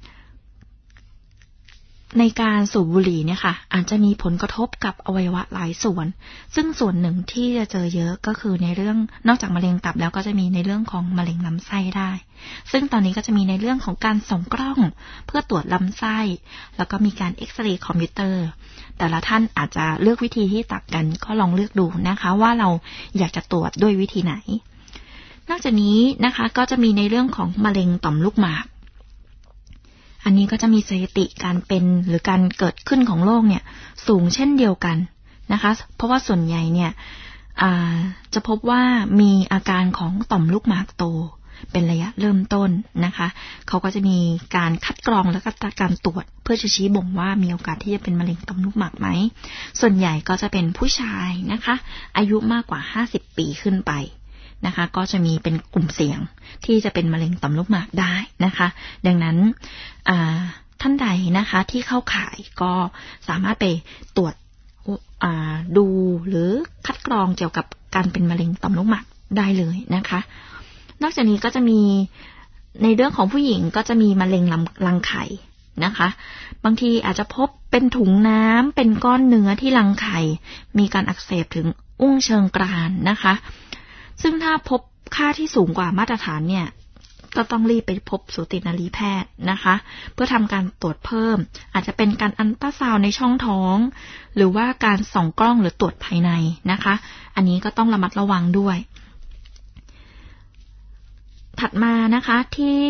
ในการสูบบุหรี่เนี่ยค่ะอาจจะมีผลกระทบกับอวัยวะหลายส่วนซึ่งส่วนหนึ่งที่จะเจอเยอะก็คือในเรื่องนอกจากมะเร็งตับแล้วก็จะมีในเรื่องของมะเร็งลำไส้ได้ซึ่งตอนนี้ก็จะมีในเรื่องของการส่องกล้องเพื่อตรวจลำไส้แล้วก็มีการเอ็กซเรย์คอมพิวเตอร์แต่ละท่านอาจจะเลือกวิธีที่ต่างกันก็ลองเลือกดูนะคะว่าเราอยากจะตรวจด้วยวิธีไหนนอกจากนี้นะคะก็จะมีในเรื่องของมะเร็งต่อมลูกหมากอันนี้ก็จะมีสถิติการเป็นหรือการเกิดขึ้นของโรคเนี่ยสูงเช่นเดียวกันนะคะเพราะว่าส่วนใหญ่เนี่ยจะพบว่ามีอาการของต่อมลูกหมากโตเป็นระยะเริ่มต้นนะคะเขาก็จะมีการคัดกรองและก็การตรวจเพื่อจะชี้บ่งว่ามีโอกาสที่จะเป็นมะเร็งต่อมลูกหมากไหมส่วนใหญ่ก็จะเป็นผู้ชายนะคะอายุมากกว่าห้าสิบปีขึ้นไปนะคะก็จะมีเป็นกลุ่มเสี่ยงที่จะเป็นมะเร็งต่อมลูกหมากได้นะคะดังนั้นท่านใดนะคะที่เข้าข่ายก็สามารถไปตรวจดูหรือคัดกรองเกี่ยวกับการเป็นมะเร็งต่อมลูกหมากได้เลยนะคะนอกจากนี้ก็จะมีในเรื่องของผู้หญิงก็จะมีมะเร็งรังไข่นะคะบางทีอาจจะพบเป็นถุงน้ำเป็นก้อนเนื้อที่รังไข่มีการอักเสบถึงอุ้งเชิงกรานนะคะซึ่งถ้าพบค่าที่สูงกว่ามาตรฐานเนี่ยก็ต้องรีบไปพบสูตินรีแพทย์นะคะเพื่อทำการตรวจเพิ่มอาจจะเป็นการอัลตราซาวด์ในช่องท้องหรือว่าการส่องกล้องหรือตรวจภายในนะคะอันนี้ก็ต้องระมัดระวังด้วยถัดมานะคะที่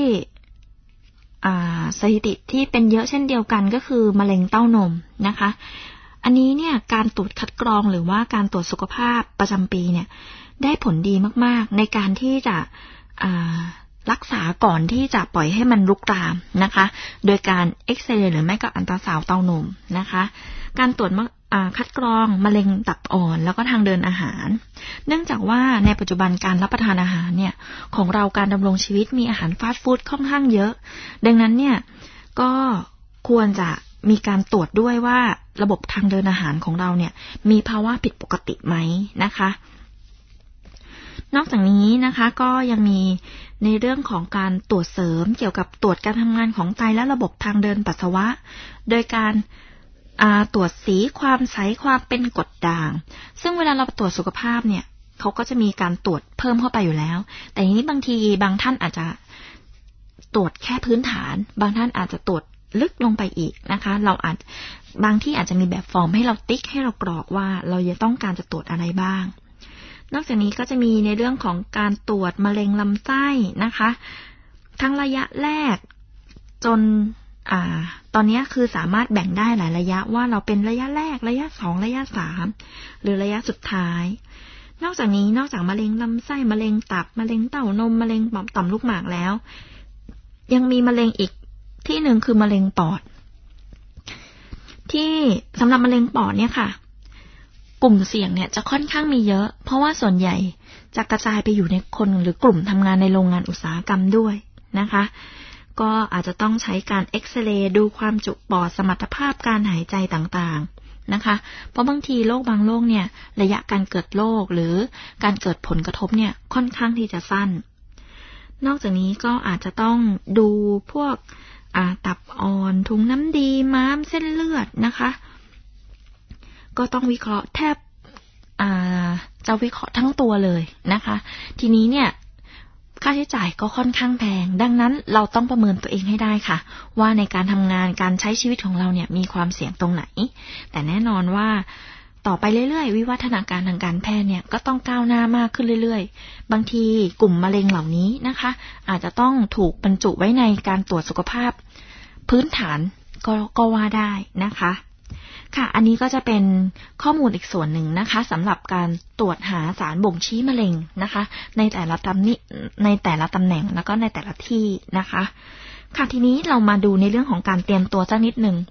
สถิติที่เป็นเยอะเช่นเดียวกันก็คือมะเร็งเต้านมนะคะอันนี้เนี่ยการตรวจคัดกรองหรือว่าการตรวจสุขภาพประจำปีเนี่ยได้ผลดีมากๆในการที่จะรักษาก่อนที่จะปล่อยให้มันลุกลามนะคะโดยการเอ็กซเรย์หรือไม่ก็อัลตราซาวด์เต้านมนะคะการตรวจคัดกรองมะเร็งตับอ่อนแล้วก็ทางเดินอาหารเนื่องจากว่าในปัจจุบันการรับประทานอาหารเนี่ยของเราการดำรงชีวิตมีอาหารฟาสต์ฟู้ดค่อนข้างเยอะดังนั้นเนี่ยก็ควรจะมีการตรวจด้วยว่าระบบทางเดินอาหารของเราเนี่ยมีภาวะผิดปกติไหมนะคะนอกจากนี้นะคะก็ยังมีในเรื่องของการตรวจเสริมเกี่ยวกับตรวจการทำงานของไตและระบบทางเดินปัสสาวะโดยการตรวจสีความใสความเป็นกรดด่างซึ่งเวลาเราตรวจสุขภาพเนี่ยเขาก็จะมีการตรวจเพิ่มเข้าไปอยู่แล้วแต่ทีนี้บางทีบางท่านอาจจะตรวจแค่พื้นฐานบางท่านอาจจะตรวจลึกลงไปอีกนะคะเราอาจบางที่อาจจะมีแบบฟอร์มให้เราติ๊กให้เรากรอกว่าเราจะต้องการจะตรวจอะไรบ้างนอกจากนี้ก็จะมีในเรื่องของการตรวจมะเร็งลำไส้นะคะทั้งระยะแรกจนอ่าตอนนี้คือสามารถแบ่งได้หลายระยะว่าเราเป็นระยะแรกระยะสองระยะสามหรือระยะสุดท้ายนอกจากนี้นอกจากมะเร็งลำไส้มะเร็งตับมะเร็งเต้านมมะเร็งต่อมลูกหมากแล้วยังมีมะเร็งอีกที่หนึ่งคือมะเร็งปอดที่สำหรับมะเร็งปอดเนี่ยค่ะกลุ่มเสี่ยงเนี่ยจะค่อนข้างมีเยอะเพราะว่าส่วนใหญ่จะกระจายไปอยู่ในคนหรือกลุ่มทำงานในโรงงานอุตสาหกรรมด้วยนะคะก็อาจจะต้องใช้การเอ็กซเรย์ดูความจุปอดสมรรถภาพการหายใจต่างๆนะคะเพราะบางทีโรคบางโรคเนี่ยระยะการเกิดโรคหรือการเกิดผลกระทบเนี่ยค่อนข้างที่จะสั้นนอกจากนี้ก็อาจจะต้องดูพวกตับอ่อนถุงน้ำดีม้ามเส้นเลือดนะคะก็ต้องวิเคราะห์แทบจะวิเคราะห์ทั้งตัวเลยนะคะทีนี้เนี่ยค่าใช้จ่ายก็ค่อนข้างแพงดังนั้นเราต้องประเมินตัวเองให้ได้ค่ะว่าในการทำงานการใช้ชีวิตของเราเนี่ยมีความเสี่ยงตรงไหนแต่แน่นอนว่าต่อไปเรื่อยๆวิวัฒนาการทางการแพทย์เนี่ยก็ต้องก้าวหน้ามากขึ้นเรื่อยๆบางทีกลุ่มมะเร็งเหล่านี้นะคะอาจจะต้องถูกบรรจุไว้ในการตรวจสุขภาพพื้นฐานก็ก็ว่าได้นะคะค่ะอันนี้ก็จะเป็นข้อมูลอีกส่วนหนึ่งนะคะสำหรับการตรวจหาสารบ่งชี้มะเร็งนะคะในแต่ละตำนิในแต่ละตำแหน่งแล้วก็ในแต่ละที่นะคะค่ะทีนี้เรามาดูในเรื่องของการเตรียมตัวสักนิดนึง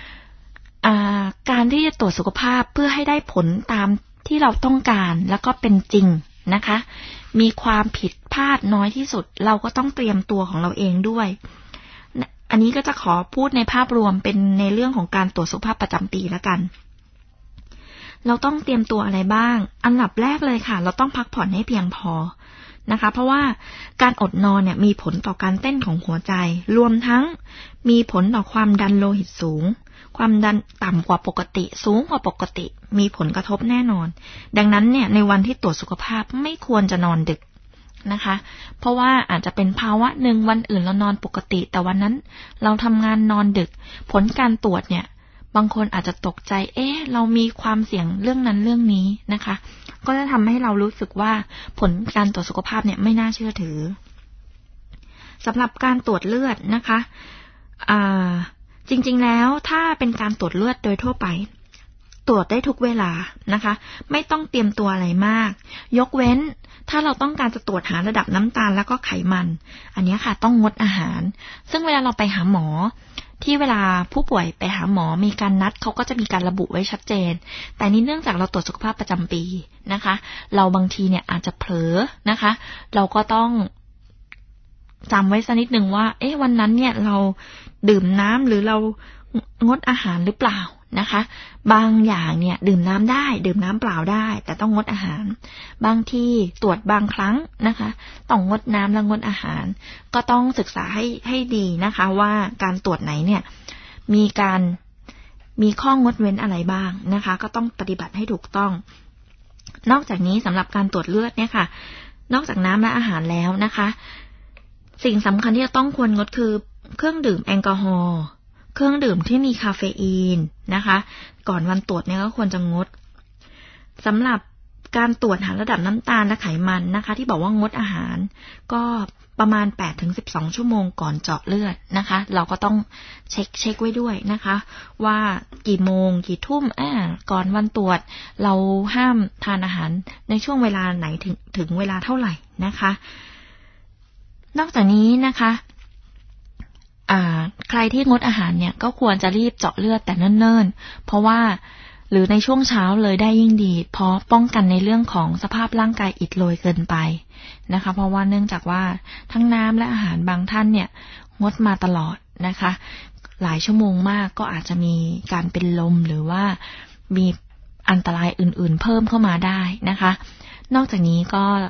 การที่จะตรวจสุขภาพเพื่อให้ได้ผลตามที่เราต้องการแล้วก็เป็นจริงนะคะมีความผิดพลาดน้อยที่สุดเราก็ต้องเตรียมตัวของเราเองด้วยอันนี้ก็จะขอพูดในภาพรวมเป็นในเรื่องของการตรวจสุขภาพประจำปีแล้วกันเราต้องเตรียมตัวอะไรบ้างอันดับแรกเลยค่ะเราต้องพักผ่อนให้เพียงพอนะคะเพราะว่าการอดนอนเนี่ยมีผลต่อการเต้นของหัวใจรวมทั้งมีผลต่อความดันโลหิตสูงความดันต่ำกว่าปกติสูงกว่าปกติมีผลกระทบแน่นอนดังนั้นเนี่ยในวันที่ตรวจสุขภาพไม่ควรจะนอนดึกนะคะเพราะว่าอาจจะเป็นภาวะหนึ่งวันอื่นเรานอนปกติแต่วันนั้นเราทำงานนอนดึกผลการตรวจเนี่ยบางคนอาจจะตกใจเอ๊ะเรามีความเสี่ยงเรื่องนั้นเรื่องนี้นะคะก็จะทำให้เรารู้สึกว่าผลการตรวจสุขภาพเนี่ยไม่น่าเชื่อถือสำหรับการตรวจเลือดนะคะอ่าจริงๆแล้วถ้าเป็นการตรวจเลือดโดยทั่วไปตรวจได้ทุกเวลานะคะไม่ต้องเตรียมตัวอะไรมากยกเว้นถ้าเราต้องการจะตรวจหาระดับน้ำตาลแล้วก็ไขมันอันนี้ค่ะต้องงดอาหารซึ่งเวลาเราไปหาหมอที่เวลาผู้ป่วยไปหาหมอมีการนัดเขาก็จะมีการระบุไว้ชัดเจนแต่นี้เนื่องจากเราตรวจสุขภาพประจำปีนะคะเราบางทีเนี่ยอาจจะเผลอนะคะเราก็ต้องจำไว้สักนิดนึงว่าเอ๊ะวันนั้นเนี่ยเราดื่มน้ำหรือเรางดอาหารหรือเปล่านะคะบางอย่างเนี่ยดื่มน้ำได้ดื่มน้ำเปล่าได้แต่ต้องงดอาหารบางทีตรวจบางครั้งนะคะต้องงดน้ำและงดอาหารก็ต้องศึกษาให้ให้ดีนะคะว่าการตรวจไหนเนี่ยมีการมีข้องดเว้นอะไรบ้างนะคะก็ต้องปฏิบัติให้ถูกต้องนอกจากนี้สำหรับการตรวจเลือดเนี่ยค่ะนอกจากน้ำและอาหารแล้วนะคะสิ่งสำคัญที่จะต้องควรงดคือเครื่องดื่มแอลกอฮอล์เครื่องดื่มที่มีคาเฟอีนนะคะก่อนวันตรวจเนี่ยก็ควรจะงดสำหรับการตรวจหาระดับน้ำตาลและไขมันนะคะที่บอกว่างดอาหารก็ประมาณ แปดถึงสิบสอง ชั่วโมงก่อนเจาะเลือดนะคะเราก็ต้องเช็คเช็คไว้ด้วยนะคะว่ากี่โมงกี่ทุ่มอ่าก่อนวันตรวจเราห้ามทานอาหารในช่วงเวลาไหนถึงถึงเวลาเท่าไหร่นะคะนอกจากนี้นะคะอ่าใครที่งดอาหารเนี่ยก็ควรจะรีบเจาะเลือดแต่เนิ่นๆเพราะว่าหรือในช่วงเช้าเลยได้ยิ่งดีเพราะป้องกันในเรื่องของสภาพร่างกายอิดโรยเกินไปนะคะเพราะว่าเนื่องจากว่าทั้งน้ำและอาหารบางท่านเนี่ยงดมาตลอดนะคะหลายชั่วโมงมากก็อาจจะมีการเป็นลมหรือว่ามีอันตรายอื่นๆเพิ่มเข้ามาได้นะคะนอกจากนี้ก็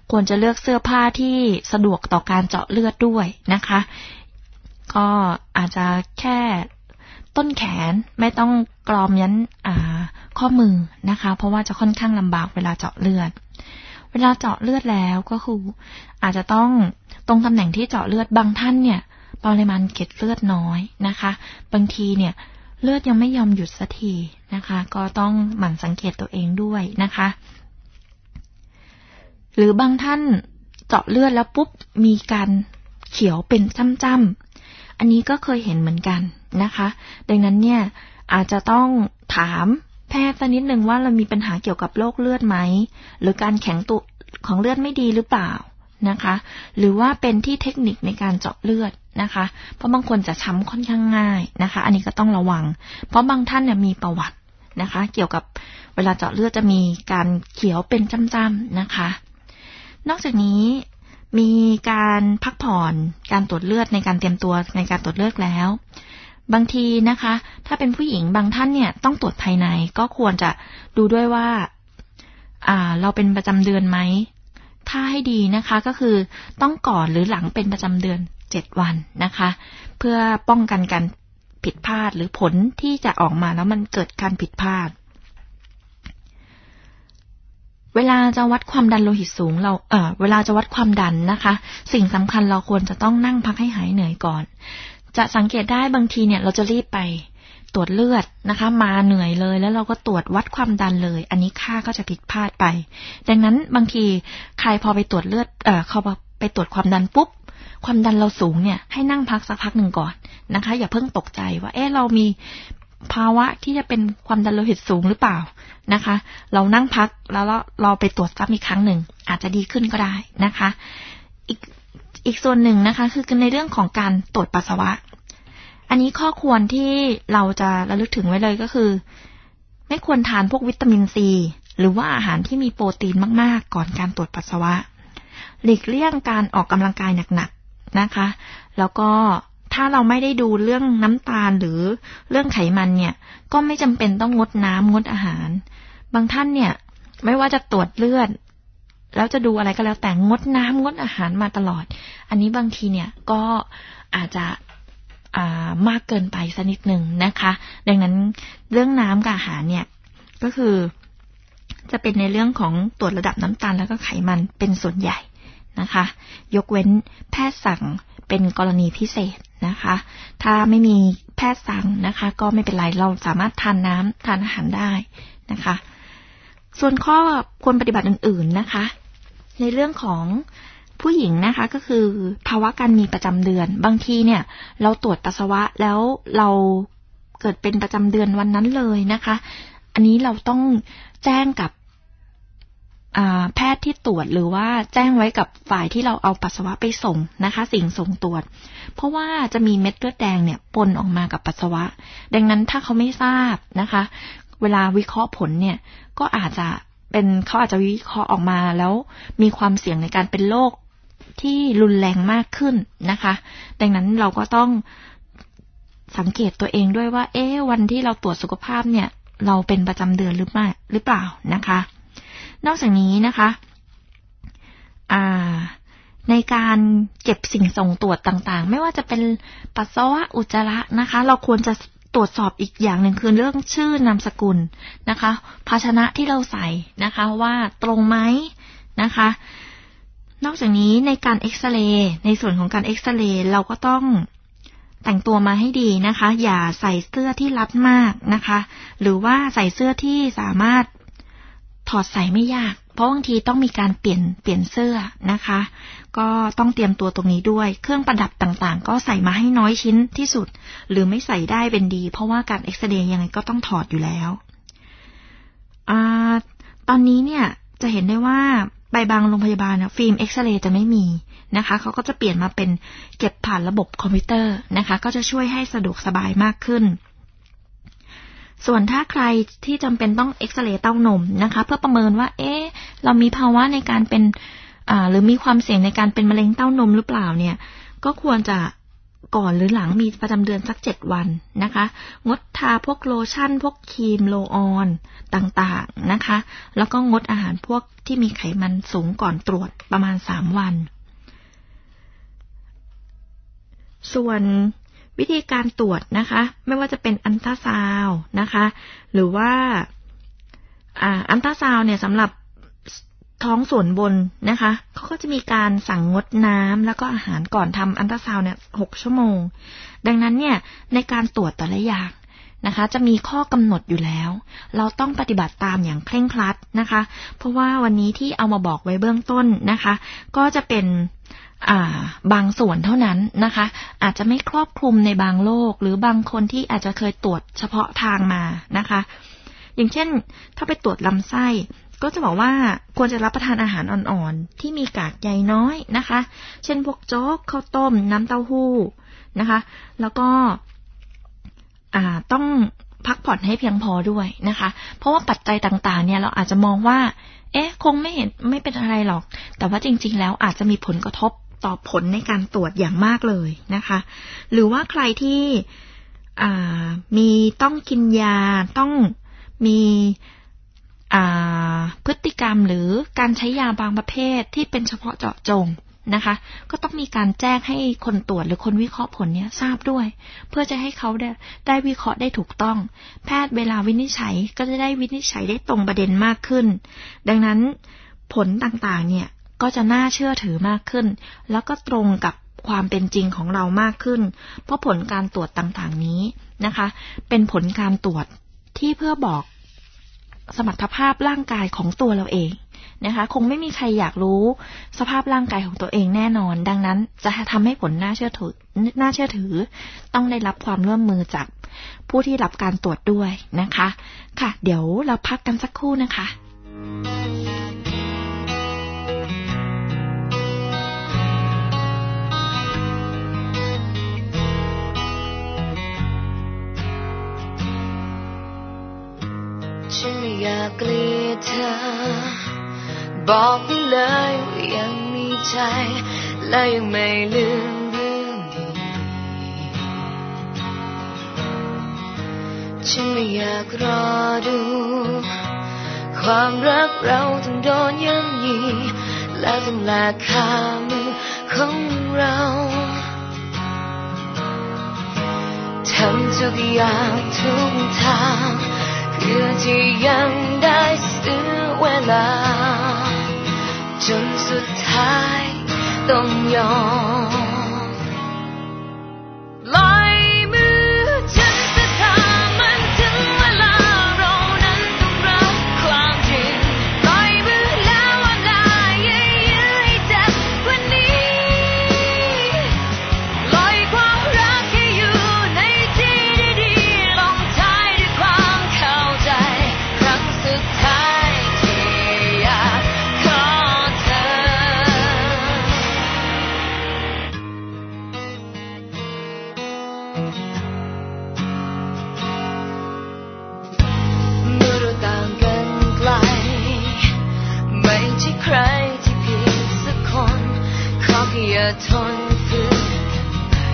ควรจะเลือกเสื้อผ้าที่สะดวกต่อการเจาะเลือดด้วยนะคะก็อาจจะแค่ต้นแขนไม่ต้องกรอมยันอ่าข้อมือนะคะเพราะว่าจะค่อนข้างลำบากเวลาเจาะเลือดเวลาเจาะเลือดแล้วก็คืออาจจะต้องตรงตำแหน่งที่เจาะเลือดบางท่านเนี่ยปริมาณเกล็ดเลือดน้อยนะคะบางทีเนี่ยเลือดยังไม่ยอมหยุดสักทีนะคะก็ต้องหมั่นสังเกตตัวเองด้วยนะคะหรือบางท่านเจาะเลือดแล้วปุ๊บมีการเขียวเป็นจ้ำๆอันนี้ก็เคยเห็นเหมือนกันนะคะดังนั้นเนี่ยอาจจะต้องถามแพทย์สักนิดนึงว่าเรามีปัญหาเกี่ยวกับโรคเลือดไหมหรือการแข็งตัวของเลือดไม่ดีหรือเปล่านะคะหรือว่าเป็นที่เทคนิคในการเจาะเลือดนะคะเพราะบางคนจะช้ำค่อนข้างง่ายนะคะอันนี้ก็ต้องระวังเพราะบางท่านเนี่ยมีประวัตินะคะเกี่ยวกับเวลาเจาะเลือดจะมีการเขียวเป็นจ้ำๆนะคะนอกจากนี้มีการพักผ่อนการตรวจเลือดในการเตรียมตัวในการตรวจเลือดแล้วบางทีนะคะถ้าเป็นผู้หญิงบางท่านเนี่ยต้องตรวจภายในก็ควรจะดูด้วยว่าอ่าเราเป็นประจำเดือนไหมถ้าให้ดีนะคะก็คือต้องก่อนหรือหลังเป็นประจำเดือนเจ็ดวันนะคะเพื่อป้องกันการผิดพลาดหรือผลที่จะออกมาแล้วมันเกิดการผิดพลาดเวลาจะวัดความดันโลหิตสูงเราเอ่อเวลาจะวัดความดันนะคะสิ่งสำคัญเราควรจะต้องนั่งพักให้หายเหนื่อยก่อนจะสังเกตได้บางทีเนี่ยเราจะรีบไปตรวจเลือดนะคะมาเหนื่อยเลยแล้วเราก็ตรวจวัดความดันเลยอันนี้ค่าก็จะผิดพลาดไปดังนั้นบางทีใครพอไปตรวจเลือดเอ่อเขาไปตรวจความดันปุ๊บความดันเราสูงเนี่ยให้นั่งพักสักพักหนึ่งก่อนนะคะอย่าเพิ่งตกใจว่าเอ๊ะเรามีภาวะที่จะเป็นความดันโลหิตสูงหรือเปล่านะคะเรานั่งพักแล้วเราไปตรวจซ้ำอีกครั้งหนึ่งอาจจะดีขึ้นก็ได้นะคะอีกอีกส่วนหนึ่งนะคะคือในเรื่องของการตรวจปัสสาวะอันนี้ข้อควรที่เราจะระลึกถึงไว้เลยก็คือไม่ควรทานพวกวิตามินซีหรือว่าอาหารที่มีโปรตีนมากๆก่อนการตรวจปัสสาวะหลีกเลี่ยงการออกกำลังกายหนักๆนะคะแล้วก็ถ้าเราไม่ได้ดูเรื่องน้ำตาลหรือเรื่องไขมันเนี่ยก็ไม่จำเป็นต้องงดน้ำงดอาหารบางท่านเนี่ยไม่ว่าจะตรวจเลือดแล้วจะดูอะไรก็แล้วแต่งดน้ำงดอาหารมาตลอดอันนี้บางทีเนี่ยก็อาจจะอ่ามากเกินไปสักนิดหนึ่งนะคะดังนั้นเรื่องน้ำกับอาหารเนี่ยก็คือจะเป็นในเรื่องของตรวจระดับน้ำตาลแล้วก็ไขมันเป็นส่วนใหญ่นะคะยกเว้นแพทย์สั่งเป็นกรณีพิเศษนะคะถ้าไม่มีแพทย์สั่งนะคะก็ไม่เป็นไรเราสามารถทานน้ำทานอาหารได้นะคะส่วนข้อควรปฏิบัติอื่นๆนะคะในเรื่องของผู้หญิงนะคะก็คือภาวะการมีประจำเดือนบางทีเนี่ยเราตรวจปัสสาวะแล้วเราเกิดเป็นประจำเดือนวันนั้นเลยนะคะอันนี้เราต้องแจ้งกับแพทย์ที่ตรวจหรือว่าแจ้งไว้กับฝ่ายที่เราเอาปัสสาวะไปส่งนะคะสิ่งส่งตรวจเพราะว่าจะมีเม็ดเลือดแดงเนี่ยปนออกมากับปัสสาวะดังนั้นถ้าเขาไม่ทราบนะคะเวลาวิเคราะห์ผลเนี่ยก็อาจจะเป็นเขาอาจจะวิเคราะห์ออกมาแล้วมีความเสี่ยงในการเป็นโรคที่รุนแรงมากขึ้นนะคะดังนั้นเราก็ต้องสังเกตตัวเองด้วยว่าเอ๊ะวันที่เราตรวจสุขภาพเนี่ยเราเป็นประจำเดือนหรือไม่หรือเปล่านะคะนอกจากนี้นะคะในการเก็บสิ่งส่งตรวจต่างๆไม่ว่าจะเป็นปัสสาวะอุจจาระนะคะเราควรจะตรวจสอบอีกอย่างหนึ่งคือเรื่องชื่อนามสกุลนะคะภาชนะที่เราใส่นะคะว่าตรงไหมนะคะนอกจากนี้ในการเอ็กซเรย์ในส่วนของการเอ็กซเรย์เราก็ต้องแต่งตัวมาให้ดีนะคะอย่าใส่เสื้อที่รัดมากนะคะหรือว่าใส่เสื้อที่สามารถถอดใส่ไม่ยากเพราะบางทีต้องมีการเปลี่ยนเปลี่ยนเสื้อนะคะก็ต้องเตรียมตัวตรงนี้ด้วยเครื่องประดับต่างๆก็ใส่มาให้น้อยชิ้นที่สุดหรือไม่ใส่ได้เป็นดีเพราะว่าการเอ็กซเรย์ยังไงก็ต้องถอดอยู่แล้วอ่าตอนนี้เนี่ยจะเห็นได้ว่าไปบางโรงพยาบาลนะฟิล์มเอ็กซเรย์จะไม่มีนะคะเขาก็จะเปลี่ยนมาเป็นเก็บผ่านระบบคอมพิวเตอร์นะคะก็จะช่วยให้สะดวกสบายมากขึ้นส่วนถ้าใครที่จำเป็นต้องเอ็กซเรย์เต้านมนะคะเพื่อประเมินว่าเอ๊ะเรามีภาวะในการเป็นอ่าหรือมีความเสี่ยงในการเป็นมะเร็งเต้านมหรือเปล่าเนี่ยก็ควรจะก่อนหรือหลังมีประจำเดือนสักเจ็ดวันนะคะงดทาพวกโลชั่นพวกครีมโลออนต่างๆนะคะแล้วก็งดอาหารพวกที่มีไขมันสูงก่อนตรวจประมาณสามวันส่วนวิธีการตรวจนะคะไม่ว่าจะเป็นอัลตราซาวด์นะคะหรือว่าอ่าอัลตราซาวด์เนี่ยสำหรับท้องส่วนบนนะคะเขาก็จะมีการสั่งงดน้ำแล้วก็อาหารก่อนทำอัลตราซาวด์เนี่ยหกชั่วโมงดังนั้นเนี่ยในการตรวจแต่ละอย่างนะคะจะมีข้อกำหนดอยู่แล้วเราต้องปฏิบัติตามอย่างเคร่งครัดนะคะเพราะว่าวันนี้ที่เอามาบอกไว้เบื้องต้นนะคะก็จะเป็นอ่าบางส่วนเท่านั้นนะคะอาจจะไม่ครอบคลุมในบางโรคหรือบางคนที่อาจจะเคยตรวจเฉพาะทางมานะคะอย่างเช่นถ้าไปตรวจลำไส้ก็จะบอกว่าควรจะรับประทานอาหารอ่อนๆที่มีกากใยน้อยนะคะเช่นพวกโจ๊กข้าวต้มน้ำเต้าหู้นะคะแล้วก็อ่าต้องพักผ่อนให้เพียงพอด้วยนะคะเพราะว่าปัจจัยต่างๆเนี่ยเราอาจจะมองว่าเอ๊ะคงไม่เห็นไม่เป็นอะไรหรอกแต่ว่าจริงๆแล้วอาจจะมีผลกระทบต่อผลในการตรวจอย่างมากเลยนะคะหรือว่าใครที่อ่ามีต้องกินยาต้องมีพฤติกรรมหรือการใช้ยาบางประเภทที่เป็นเฉพาะเจาะจงนะคะก็ต้องมีการแจ้งให้คนตรวจหรือคนวิเคราะห์ผลนี้ทราบด้วยเพื่อจะให้เขาได้ได้วิเคราะห์ได้ถูกต้องแพทย์เวลาวินิจฉัยก็จะได้วินิจฉัยได้ตรงประเด็นมากขึ้นดังนั้นผลต่างๆเนี่ยก็จะน่าเชื่อถือมากขึ้นแล้วก็ตรงกับความเป็นจริงของเรามากขึ้นเพราะผลการตรวจต่างๆนี้นะคะเป็นผลการตรวจที่เพื่อบอกสมรรถภาพร่างกายของตัวเราเองนะคะคงไม่มีใครอยากรู้สภาพร่างกายของตัวเองแน่นอนดังนั้นจะทำให้ผลน่าเชื่อถือน่าเชื่อถือต้องได้รับความร่วมมือจากผู้ที่รับการตรวจด้วยนะคะค่ะเดี๋ยวเราพักกันสักครู่นะคะ
ฉันไม่อยากเกลียดเธอบอกไปเลยว่ายังมีใจและยังไม่ลืมเรื่องดีฉันไม่อยากรอดูความรักเราต้องโดนย่ำยีและต้องแลกคามือของเราทำทุกอย่างทุกทางเพื่อที่ยังได้ซื้อเวลาจนสุดท้ายต้องยอมลอยมือฉันจะทำมันถึงเวลาเรานั้นต้องรับความจริงลอยมือแล้วว่าได้ยื้อให้เจ็บกว่านี้ลอยความรักให้อยู่ในที่ดีๆลงท้ายด้วยความเข้าใจครั้งสุดท้ายที่อยากขอเธอเมื่อเราต่างกันไกลไม่ใช่ใครที่ผิดสักคนขอแค่อย่าทนฝืนกันไป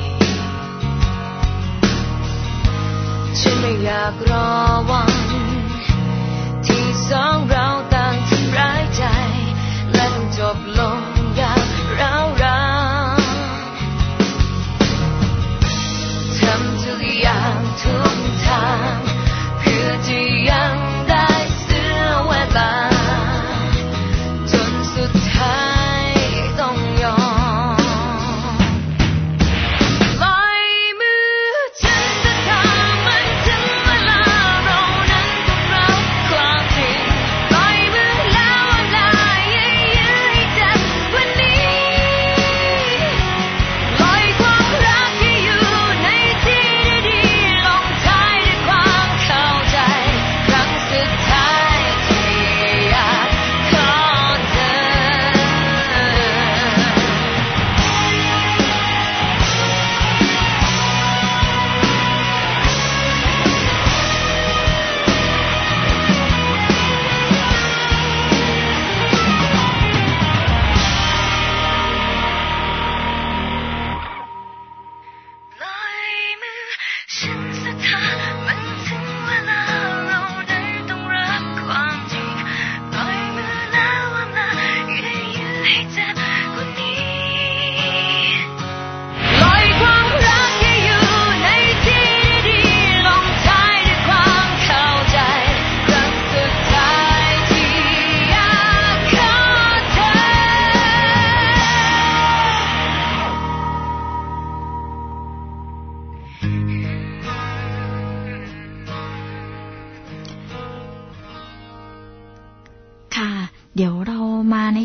ฉันไม่อยากรอวันที่สองเราต่างทำร้ายใจและต้องจบลงอย่างร้าวรานทำทุกอย่างทุกทางเพื่อที่ยังได้เสียเวลาจนสุดท้ายต้องยอมลอยมือฉันจะทำมันถึงเวลาเรานั้นต้องรับความจริงลอยมือแล้วว่าได้ยื้อให้เจ็บ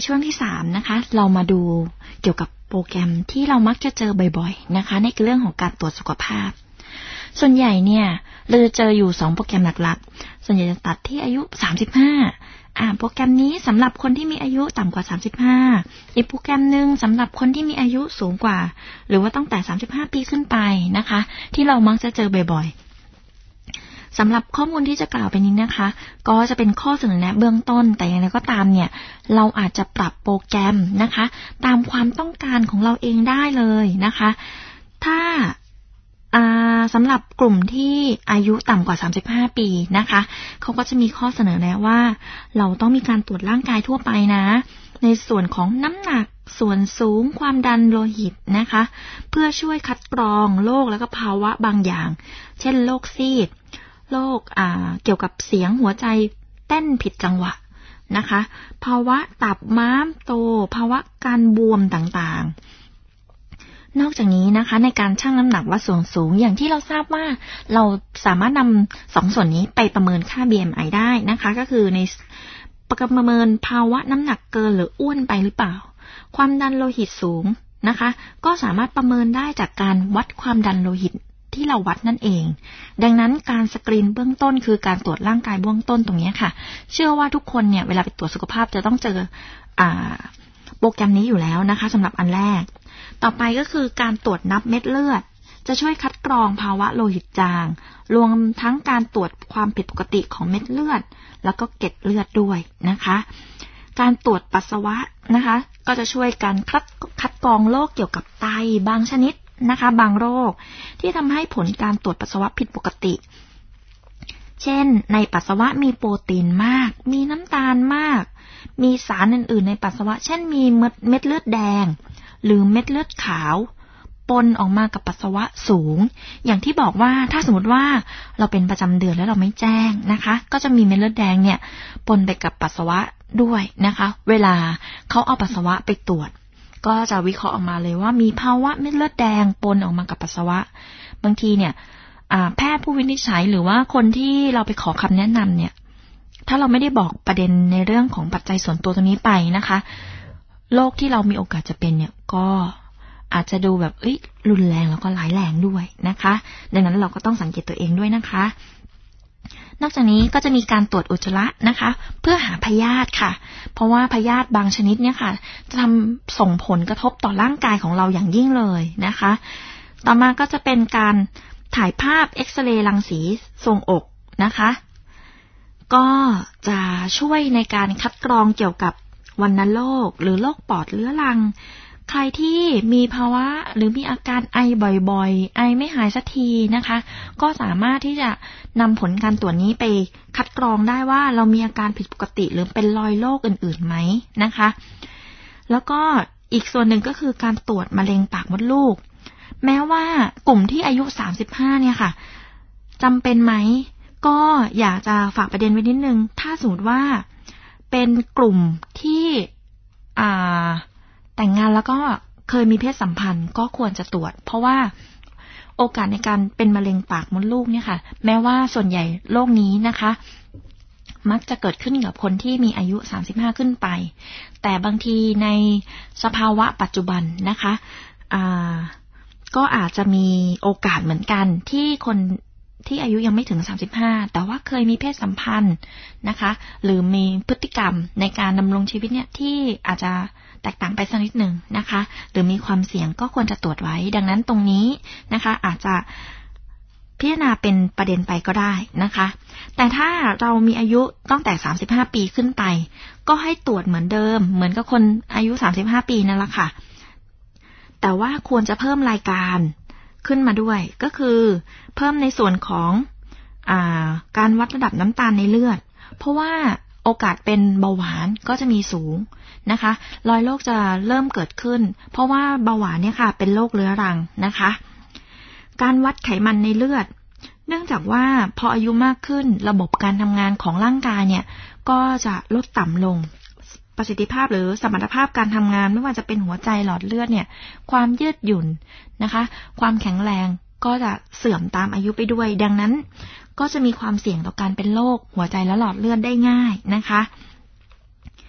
ช่วงที่สามนะคะเรามาดูเกี่ยวกับโปรแกรมที่เรามักจะเจอบ่อยๆนะคะในเรื่องของการตรวจสุขภาพส่วนใหญ่เนี่ยเราจะเจออยู่สองโปรแกรมหลักๆส่วนใหญ่จะตัดที่อายุสามสิบห้าอ่าโปรแกรมนี้สำหรับคนที่มีอายุต่ำกว่าสามสิบห้าอีกโปรแกรมนึงสำหรับคนที่มีอายุสูงกว่าหรือว่าตั้งแต่สามสิบห้าปีขึ้นไปนะคะที่เรามักจะเจอบ่อยๆสำหรับข้อมูลที่จะกล่าวไปนี้นะคะก็จะเป็นข้อเสนอแนะเบื้องต้นแต่อย่างไรก็ตามเนี่ยเราอาจจะปรับโปรแกรมนะคะตามความต้องการของเราเองได้เลยนะคะถ้าสำหรับกลุ่มที่อายุต่ำกว่าสามสิบห้าปีนะคะเขาก็จะมีข้อเสนอแนะว่าเราต้องมีการตรวจร่างกายทั่วไปนะในส่วนของน้ำหนักส่วนสูงความดันโลหิตนะคะเพื่อช่วยคัดกรองโรคและก็ภาวะบางอย่างเช่นโรคซีดโรคอ่าเกี่ยวกับเสียงหัวใจเต้นผิดจังหวะนะคะภาวะตับม้ามโตภาวะการบวมต่างๆนอกจากนี้นะคะในการชั่งน้ำหนักวัดส่วนสูงอย่างที่เราทราบว่าเราสามารถนำสองส่วนนี้ไปประเมินค่า บี เอ็ม ไอ ได้นะคะก็คือในประเมินภาวะน้ำหนักเกินหรืออ้วนไปหรือเปล่าความดันโลหิตสูงนะคะก็สามารถประเมินได้จากการวัดความดันโลหิตที่เราวัดนั่นเองดังนั้นการสกรีนเบื้องต้นคือการตรวจร่างกายเบื้องต้นตรงนี้ค่ะเชื่อว่าทุกคนเนี่ยเวลาไปตรวจสุขภาพจะต้องเจออ่าโปรแกรมนี้อยู่แล้วนะคะสำหรับอันแรกต่อไปก็คือการตรวจนับเม็ดเลือดจะช่วยคัดกรองภาวะโลหิตจางรวมทั้งการตรวจความผิดปกติของเม็ดเลือดแล้วก็เกล็ดเลือดด้วยนะคะการตรวจปัสสาวะนะคะก็จะช่วยการคัดคัดกรองโรคเกี่ยวกับไตบางชนิดนะคะบางโรคที่ทำให้ผลการตรวจปัสสาวะผิดปกติเช่นในปัสสาวะมีโปรตีนมากมีน้ำตาลมากมีสารอื่นๆในปัสสาวะเช่นมีเม็ดเลือดแดงหรือเม็ดเลือดขาวปนออกมากับปัสสาวะสูงอย่างที่บอกว่าถ้าสมมติว่าเราเป็นประจำเดือนแล้วเราไม่แจ้งนะคะก็จะมีเม็ดเลือดแดงเนี่ยปนไปกับปัสสาวะด้วยนะคะเวลาเขาเอาปัสสาวะไปตรวจก็จะวิเคราะห์ออกมาเลยว่ามีภาวะเม็ดเลือดแดงปนออกมากับปัสสาวะบางทีเนี่ยแพทย์ผู้วินิจฉัยหรือว่าคนที่เราไปขอคำแนะนำเนี่ยถ้าเราไม่ได้บอกประเด็นในเรื่องของปัจจัยส่วนตัวตรงนี้ไปนะคะโรคที่เรามีโอกาสจะเป็นเนี่ยก็อาจจะดูแบบเอ้ยรุนแรงแล้วก็ร้ายแรงด้วยนะคะดังนั้นเราก็ต้องสังเกตตัวเองด้วยนะคะนอกจากนี้ก็จะมีการตรวจอุจจาระนะคะเพื่อหาพยาธิค่ะเพราะว่าพยาธิบางชนิดเนี่ยค่ะจะทำส่งผลกระทบต่อร่างกายของเราอย่างยิ่งเลยนะคะต่อมาก็จะเป็นการถ่ายภาพเอ็กซเรย์รังสีทรวงอกนะคะก็จะช่วยในการคัดกรองเกี่ยวกับวัณโรคหรือโรคปอดเรื้อรังใครที่มีภาวะหรือมีอาการไอบ่อยๆไอไม่หายสักทีนะคะก็สามารถที่จะนำผลการตรวจนี้ไปคัดกรองได้ว่าเรามีอาการผิดปกติหรือเป็นรอยโรคอื่นๆไหมนะคะแล้วก็อีกส่วนหนึ่งก็คือการตรวจมะเร็งปากมดลูกแม้ว่ากลุ่มที่อายุสามสิบห้าเนี่ยค่ะจำเป็นไหมก็อยากจะฝากประเด็นไว้นิดนึงถ้าสมมติว่าเป็นกลุ่มที่อ่าแต่งงานแล้วก็เคยมีเพศสัมพันธ์ก็ควรจะตรวจเพราะว่าโอกาสในการเป็นมะเร็งปากมดลูกเนี่ยค่ะแม้ว่าส่วนใหญ่โรคนี้นะคะมักจะเกิดขึ้นกับคนที่มีอายุสามสิบห้าขึ้นไปแต่บางทีในสภาวะปัจจุบันนะคะอ่าก็อาจจะมีโอกาสเหมือนกันที่คนที่อายุยังไม่ถึงสามสิบห้าแต่ว่าเคยมีเพศสัมพันธ์นะคะหรือมีพฤติกรรมในการดำรงชีวิตเนี่ยที่อาจจะแตกต่างไปสักนิดหนึ่งนะคะหรือมีความเสี่ยงก็ควรจะตรวจไว้ดังนั้นตรงนี้นะคะอาจจะพิจารณาเป็นประเด็นไปก็ได้นะคะแต่ถ้าเรามีอายุตั้งแต่สามสิบห้าปีขึ้นไปก็ให้ตรวจเหมือนเดิมเหมือนกับคนอายุสามสิบห้าปีนั่นแหละค่ะแต่ว่าควรจะเพิ่มรายการขึ้นมาด้วยก็คือเพิ่มในส่วนของอ่าการวัดระดับน้ำตาลในเลือดเพราะว่าโอกาสเป็นเบาหวานก็จะมีสูงนะคะรอยโรคจะเริ่มเกิดขึ้นเพราะว่าเบาหวานเนี่ยค่ะเป็นโรคเรื้อรังนะคะการวัดไขมันในเลือดเนื่องจากว่าพออายุมากขึ้นระบบการทำงานของร่างกายเนี่ยก็จะลดต่ำลงประสิทธิภาพหรือสมรรถภาพการทำงานไม่ว่าจะเป็นหัวใจหลอดเลือดเนี่ยความยืดหยุ่นนะคะความแข็งแรงก็จะเสื่อมตามอายุไปด้วยดังนั้นก็จะมีความเสี่ยงต่อการเป็นโรคหัวใจและหลอดเลือดได้ง่ายนะคะ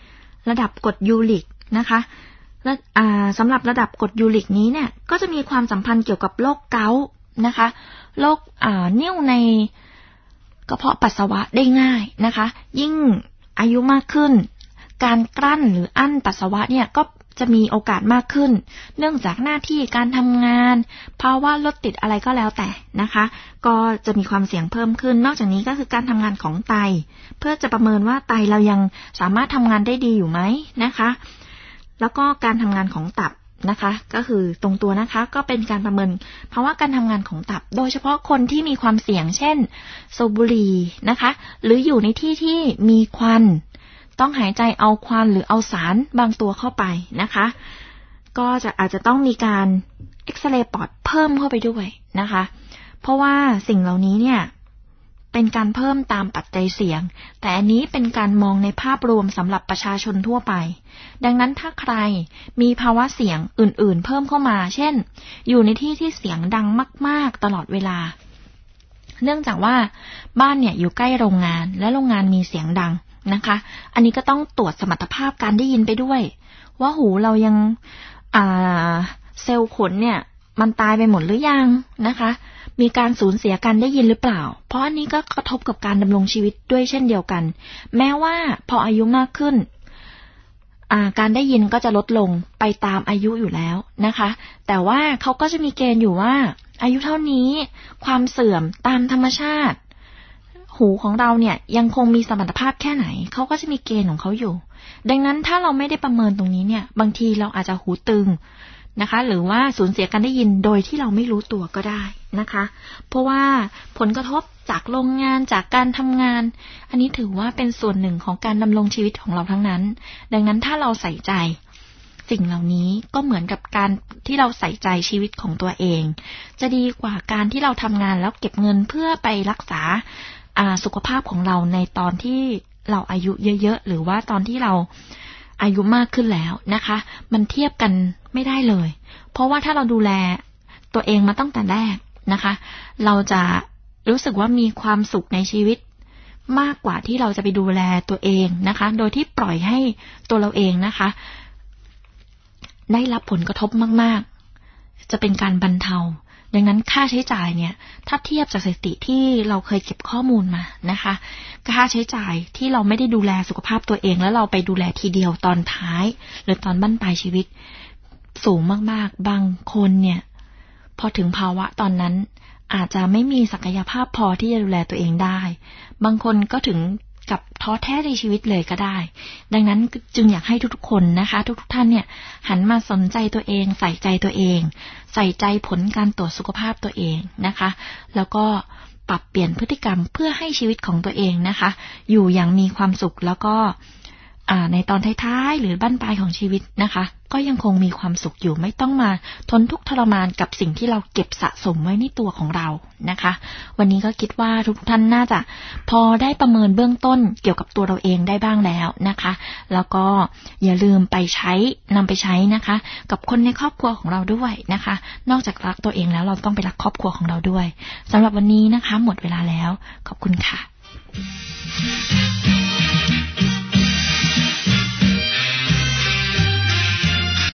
ระดับกรดยูริกนะคะและสำหรับระดับกรดยูริกนี้เนี่ยก็จะมีความสัมพันธ์เกี่ยวกับโรคเกาต์นะคะโรคนิ่วในกระเพาะปัสสาวะได้ง่ายนะคะยิ่งอายุมากขึ้นการกลั้นหรืออั้นปัสสาวะเนี่ยก็จะมีโอกาสมากขึ้นเนื่องจากหน้าที่การทำงานภาวะรถติดอะไรก็แล้วแต่นะคะก็จะมีความเสี่ยงเพิ่มขึ้นนอกจากนี้ก็คือการทำงานของไตเพื่อจะประเมินว่าไตเรายังสามารถทำงานได้ดีอยู่ไหมนะคะแล้วก็การทำงานของตับนะคะก็คือตรงตัวนะคะก็เป็นการประเมินภาวะการทำงานของตับโดยเฉพาะคนที่มีความเสี่ยงเช่นสูบบุหรี่นะคะหรืออยู่ในที่ที่มีควันต้องหายใจเอาควันหรือเอาสารบางตัวเข้าไปนะคะก็จะอาจจะต้องมีการเอ็กซเรย์ปอดเพิ่มเข้าไปด้วยนะคะเพราะว่าสิ่งเหล่านี้เนี่ยเป็นการเพิ่มตามปัจจัยเสี่ยงแต่อันนี้เป็นการมองในภาพรวมสำหรับประชาชนทั่วไปดังนั้นถ้าใครมีภาวะเสี่ยงอื่นๆเพิ่มเข้ามาเช่นอยู่ในที่ที่เสียงดังมากๆตลอดเวลาเนื่องจากว่าบ้านเนี่ยอยู่ใกล้โรงงานและโรงงานมีเสียงดังนะคะอันนี้ก็ต้องตรวจสมรรถภาพการได้ยินไปด้วยว่าหูเรายังอ่าเซลล์ขนเนี่ยมันตายไปหมดหรือยังนะคะมีการสูญเสียการได้ยินหรือเปล่าเพราะอันนี้ก็กระทบกับการดำรงชีวิตด้วยเช่นเดียวกันแม้ว่าพออายุมากขึ้นอ่าการได้ยินก็จะลดลงไปตามอายุอยู่แล้วนะคะแต่ว่าเขาก็จะมีเกณฑ์อยู่ว่าอายุเท่านี้ความเสื่อมตามธรรมชาติหูของเราเนี่ยยังคงมีสมรรถภาพแค่ไหนเขาก็จะมีเกณฑ์ของเขาอยู่ดังนั้นถ้าเราไม่ได้ประเมินตรงนี้เนี่ยบางทีเราอาจจะหูตึงนะคะหรือว่าสูญเสียการได้ยินโดยที่เราไม่รู้ตัวก็ได้นะคะเพราะว่าผลกระทบจากโรงงานจากการทำงานอันนี้ถือว่าเป็นส่วนหนึ่งของการดำรงชีวิตของเราทั้งนั้นดังนั้นถ้าเราใส่ใจสิ่งเหล่านี้ก็เหมือนกับการที่เราใส่ใจชีวิตของตัวเองจะดีกว่าการที่เราทำงานแล้วเก็บเงินเพื่อไปรักษาสุขภาพของเราในตอนที่เราอายุเยอะๆหรือว่าตอนที่เราอายุมากขึ้นแล้วนะคะมันเทียบกันไม่ได้เลยเพราะว่าถ้าเราดูแลตัวเองมาตั้งแต่แรกนะคะเราจะรู้สึกว่ามีความสุขในชีวิตมากกว่าที่เราจะไปดูแลตัวเองนะคะโดยที่ปล่อยให้ตัวเราเองนะคะได้รับผลกระทบมากๆจะเป็นการบรรเทาดังนั้นค่าใช้จ่ายเนี่ยถ้าเทียบจากสถิติที่เราเคยเก็บข้อมูลมานะคะค่าใช้จ่ายที่เราไม่ได้ดูแลสุขภาพตัวเองแล้วเราไปดูแลทีเดียวตอนท้ายหรือตอนบั้นปลายชีวิตสูงมากๆบางคนเนี่ยพอถึงภาวะตอนนั้นอาจจะไม่มีศักยภาพพอที่จะดูแลตัวเองได้บางคนก็ถึงกับท้อแท้ในชีวิตเลยก็ได้ดังนั้นจึงอยากให้ทุกๆคนนะคะทุกๆท่านเนี่ยหันมาสนใจตัวเองใส่ใจตัวเองใส่ใจผลการตรวจสุขภาพตัวเองนะคะแล้วก็ปรับเปลี่ยนพฤติกรรมเพื่อให้ชีวิตของตัวเองนะคะอยู่อย่างมีความสุขแล้วก็ในตอนท้ายๆหรือบั้นปลายของชีวิตนะคะก็ยังคงมีความสุขอยู่ไม่ต้องมาทนทุกข์ทรมานกับสิ่งที่เราเก็บสะสมไว้ในตัวของเรานะคะวันนี้ก็คิดว่าทุกท่านน่าจะพอได้ประเมินเบื้องต้นเกี่ยวกับตัวเราเองได้บ้างแล้วนะคะแล้วก็อย่าลืมไปใช้นำไปใช้นะคะกับคนในครอบครัวของเราด้วยนะคะนอกจากรักตัวเองแล้วเราต้องไปรักครอบครัวของเราด้วยสำหรับวันนี้นะคะหมดเวลาแล้วขอบคุณค่ะ